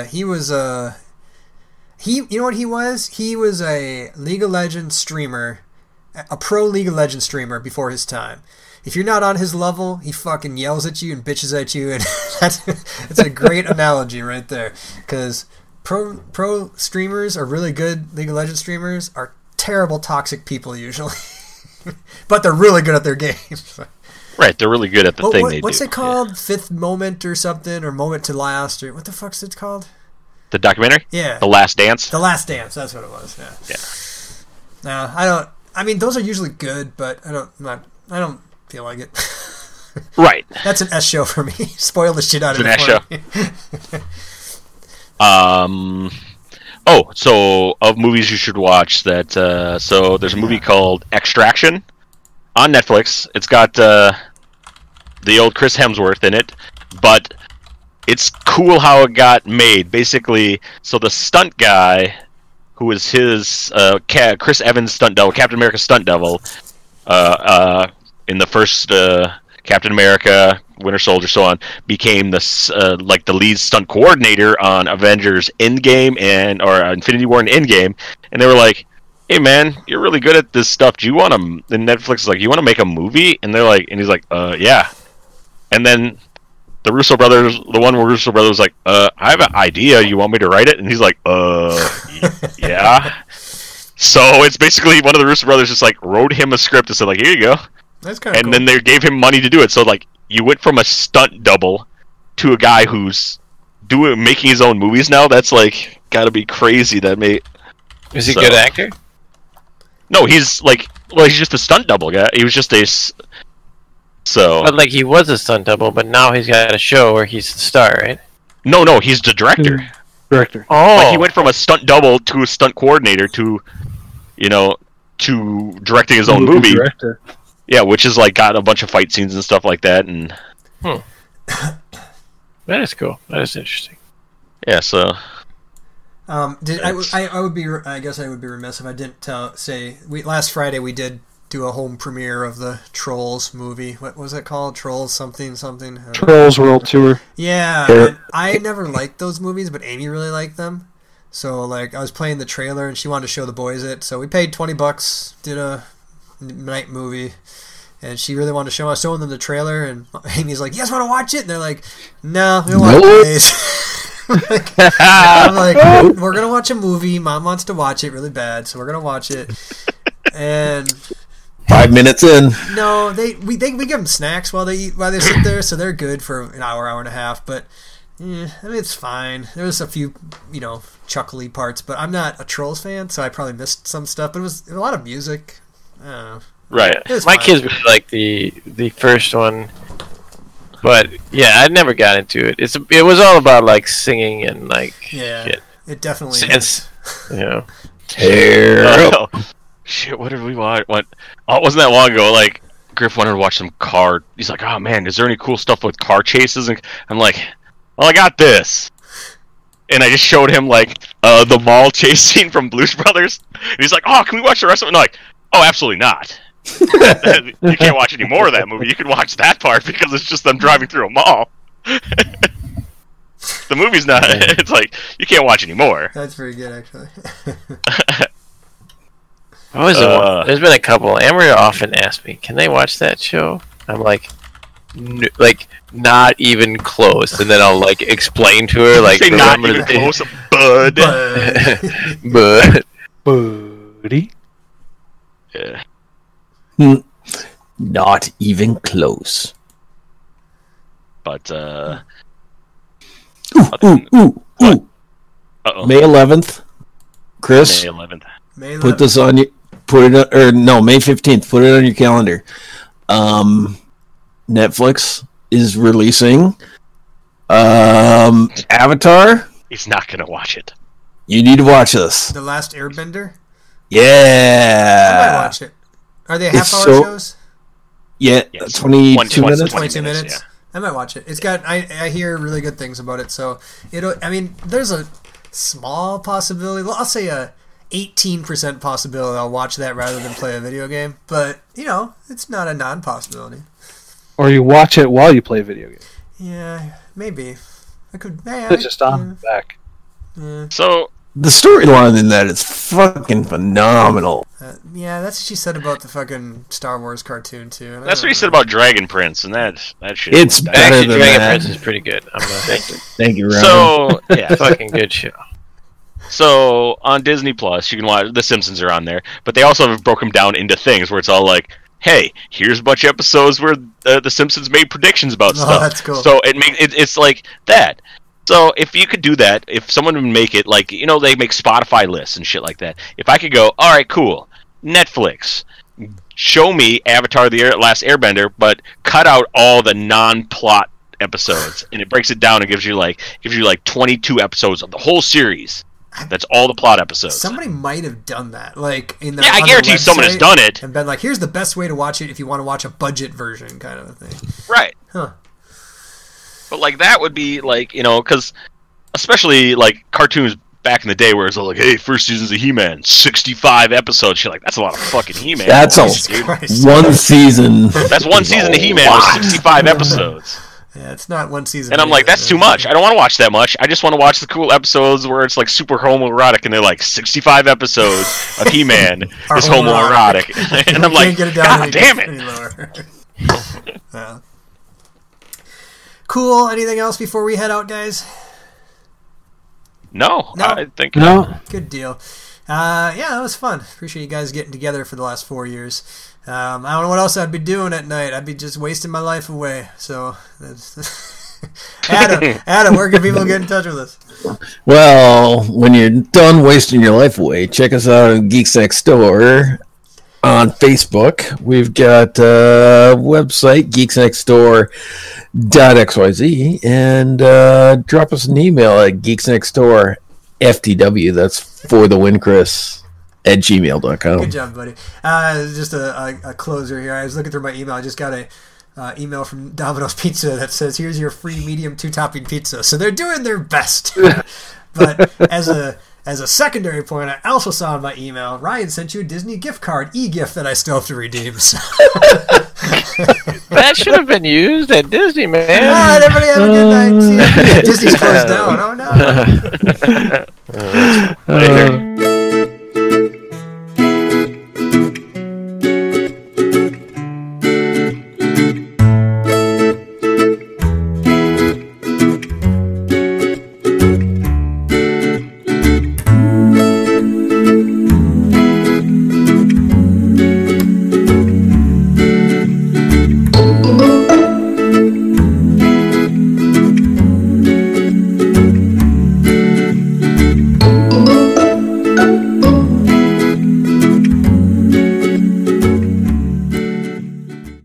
know what he was? He was a League of Legends streamer, a pro League of Legends streamer before his time. If you're not on his level, he fucking yells at you and bitches at you, and it's a great analogy right there. Because pro streamers are really good. League of Legends streamers are terrible, toxic people usually. But they're really good at their games. Right, they're really good at the thing they do. What's it called? Yeah. Fifth Moment or something? Or Moment to Last? Or what the fuck's it called? The documentary? Yeah. The Last Dance? The Last Dance, that's what it was, yeah. No, I mean, those are usually good, but I don't feel like it. Right. That's an S show for me. Spoil the shit out of it. It's an S show. So of movies you should watch that. So there's a movie called Extraction on Netflix. It's got the old Chris Hemsworth in it, but it's cool how it got made. Basically, so the stunt guy, who is his Chris Evans stunt double, Captain America stunt double, in the first Captain America, Winter Soldier, so on, became the lead stunt coordinator on Avengers Endgame or Infinity War and Endgame, and they were like, "Hey man, you're really good at this stuff. Do you want to?" And Netflix is like, "You want to make a movie?" And they're like, and he's like, "Yeah." And then the Russo brothers, the one where Russo brothers was like, "I have an idea. You want me to write it?" And he's like, "Yeah." So it's basically one of the Russo brothers just like wrote him a script and said like, "Here you go." That's kind of cool. And then they gave him money to do it. So like, you went from a stunt double to a guy who's making his own movies now. That's like got to be crazy. Is he a good actor? No, he's he's just a stunt double guy. He was just But like he was a stunt double, but now he's got a show where he's the star, right? No, he's the director. Director. Oh, Like he went from a stunt double to a stunt coordinator to directing his own movie. Director. Yeah, which is like got a bunch of fight scenes and stuff like that, and that is cool. That is interesting. yeah. So I guess I would be remiss if I didn't say last Friday we did do a home premiere of the Trolls movie. What was it called? Trolls something. Trolls World Tour. Yeah, and I never liked those movies, but Amy really liked them. So like I was playing the trailer and she wanted to show the boys it. So we paid $20, did a night movie, and she really wanted to show us. Showing them the trailer, and Amy's like, "You guys want to watch it?" And they're like, "No, we don't want to." I'm like, "We're gonna watch a movie. Mom wants to watch it really bad, so we're gonna watch it." And 5 minutes in. no, we give them snacks while they sit there, so they're good for an hour and a half. But I mean, it's fine. There's a few chuckly parts, but I'm not a Trolls fan, so I probably missed some stuff. But it was a lot of music. I don't know. right. My kids really like the first one, but yeah, I never got into it. It was all about like singing and like shit. It definitely It's, is. Terrible. Shit, what did we watch? It wasn't that long ago. Like Griff wanted to watch some car. He's like, "Oh man, is there any cool stuff with car chases?" And I'm like, "Well, I got this." And I just showed him like the mall chase scene from Blues Brothers. And he's like, "Oh, can we watch the rest of it?" And I'm like, "Oh, absolutely not. You can't watch any more of that movie. You can watch that part because it's just them driving through a mall." The movie's not. It's like you can't watch any more. That's pretty good, actually. There's been a couple. Amaria often asks me, "Can they watch that show?" I'm like, not even close. And then I'll like explain to her, like, Say not even close, bud. But Buddy. Yeah. Not even close. But Ooh. Uh-oh. May 11th. Chris, May 11th. May put 11th. this on you. May 15th. Put it on your calendar. Netflix is releasing Avatar. He's not gonna watch it. You need to watch this. The Last Airbender. Yeah. I might watch it. Are they half-hour so- shows? Yeah, Yes. 22 minutes. 22 minutes. yeah. I might watch it. It's got. I hear really good things about it. So there's a small possibility. I'll say a 18% possibility I'll watch that rather than play a video game. But it's not a non-possibility. Or you watch it while you play a video game. Yeah, maybe. I could. It's just on the back. So The storyline in that is fucking phenomenal. Yeah, that's what she said about the fucking Star Wars cartoon too. that's what he said about Dragon Prince, and that shit. It's better actually, than Dragon that. Prince is pretty good. Thank you, Ryan. So yeah, Fucking good show. so on Disney Plus, you can watch The Simpsons are on there, but they also have broken down into things where it's all like, hey, here's a bunch of episodes where the Simpsons made predictions about stuff. That's cool. So it's like that. So if you could do that, if someone would make it like, they make Spotify lists and shit like that. If I could go, all right, cool, Netflix, show me Avatar: The Last Airbender, but cut out all the non-plot episodes, and it breaks it down and gives you like 22 episodes of the whole series. That's all the plot episodes. Somebody might have done that, like in the I guarantee someone has done it and been like, "Here's the best way to watch it if you want to watch a budget version," kind of a thing. Right. Huh. But like that would be like, because especially like cartoons back in the day where it's all like, hey, first season's of He-Man, 65 episodes. You're like, that's a lot of fucking He-Man. That's one season. That's one season of He-Man with 65 episodes. Yeah, it's not one season. And I'm like, that's too much. I don't want to watch that much. I just want to watch the cool episodes where it's like super homoerotic and they're like 65 episodes of He-Man is homoerotic. And I'm like, God damn it. Yeah. Cool. Anything else before we head out, guys? No. I think no. Good deal. Yeah, that was fun. Appreciate you guys getting together for the last 4 years. I don't know what else I'd be doing at night. I'd be just wasting my life away. So, Adam, where can people get in touch with us? Well, when you're done wasting your life away, check us out on Geeks Next Door on Facebook. We've got a website, geeksnextdoor.xyz, and drop us an email at geeksnextdoorftw. That's for the win, Chris. at gmail.com. Good job, buddy. Just a closer here. I was looking through my email. I just got a email from Domino's Pizza that says, here's your free medium 2-topping pizza. So they're doing their best. But as a secondary point, I also saw in my email, Ryan sent you a Disney gift card, e-gift, that I still have to redeem. So. That should have been used at Disney, man. All right, everybody have a good night. See you. Disney's closed down. Oh, no.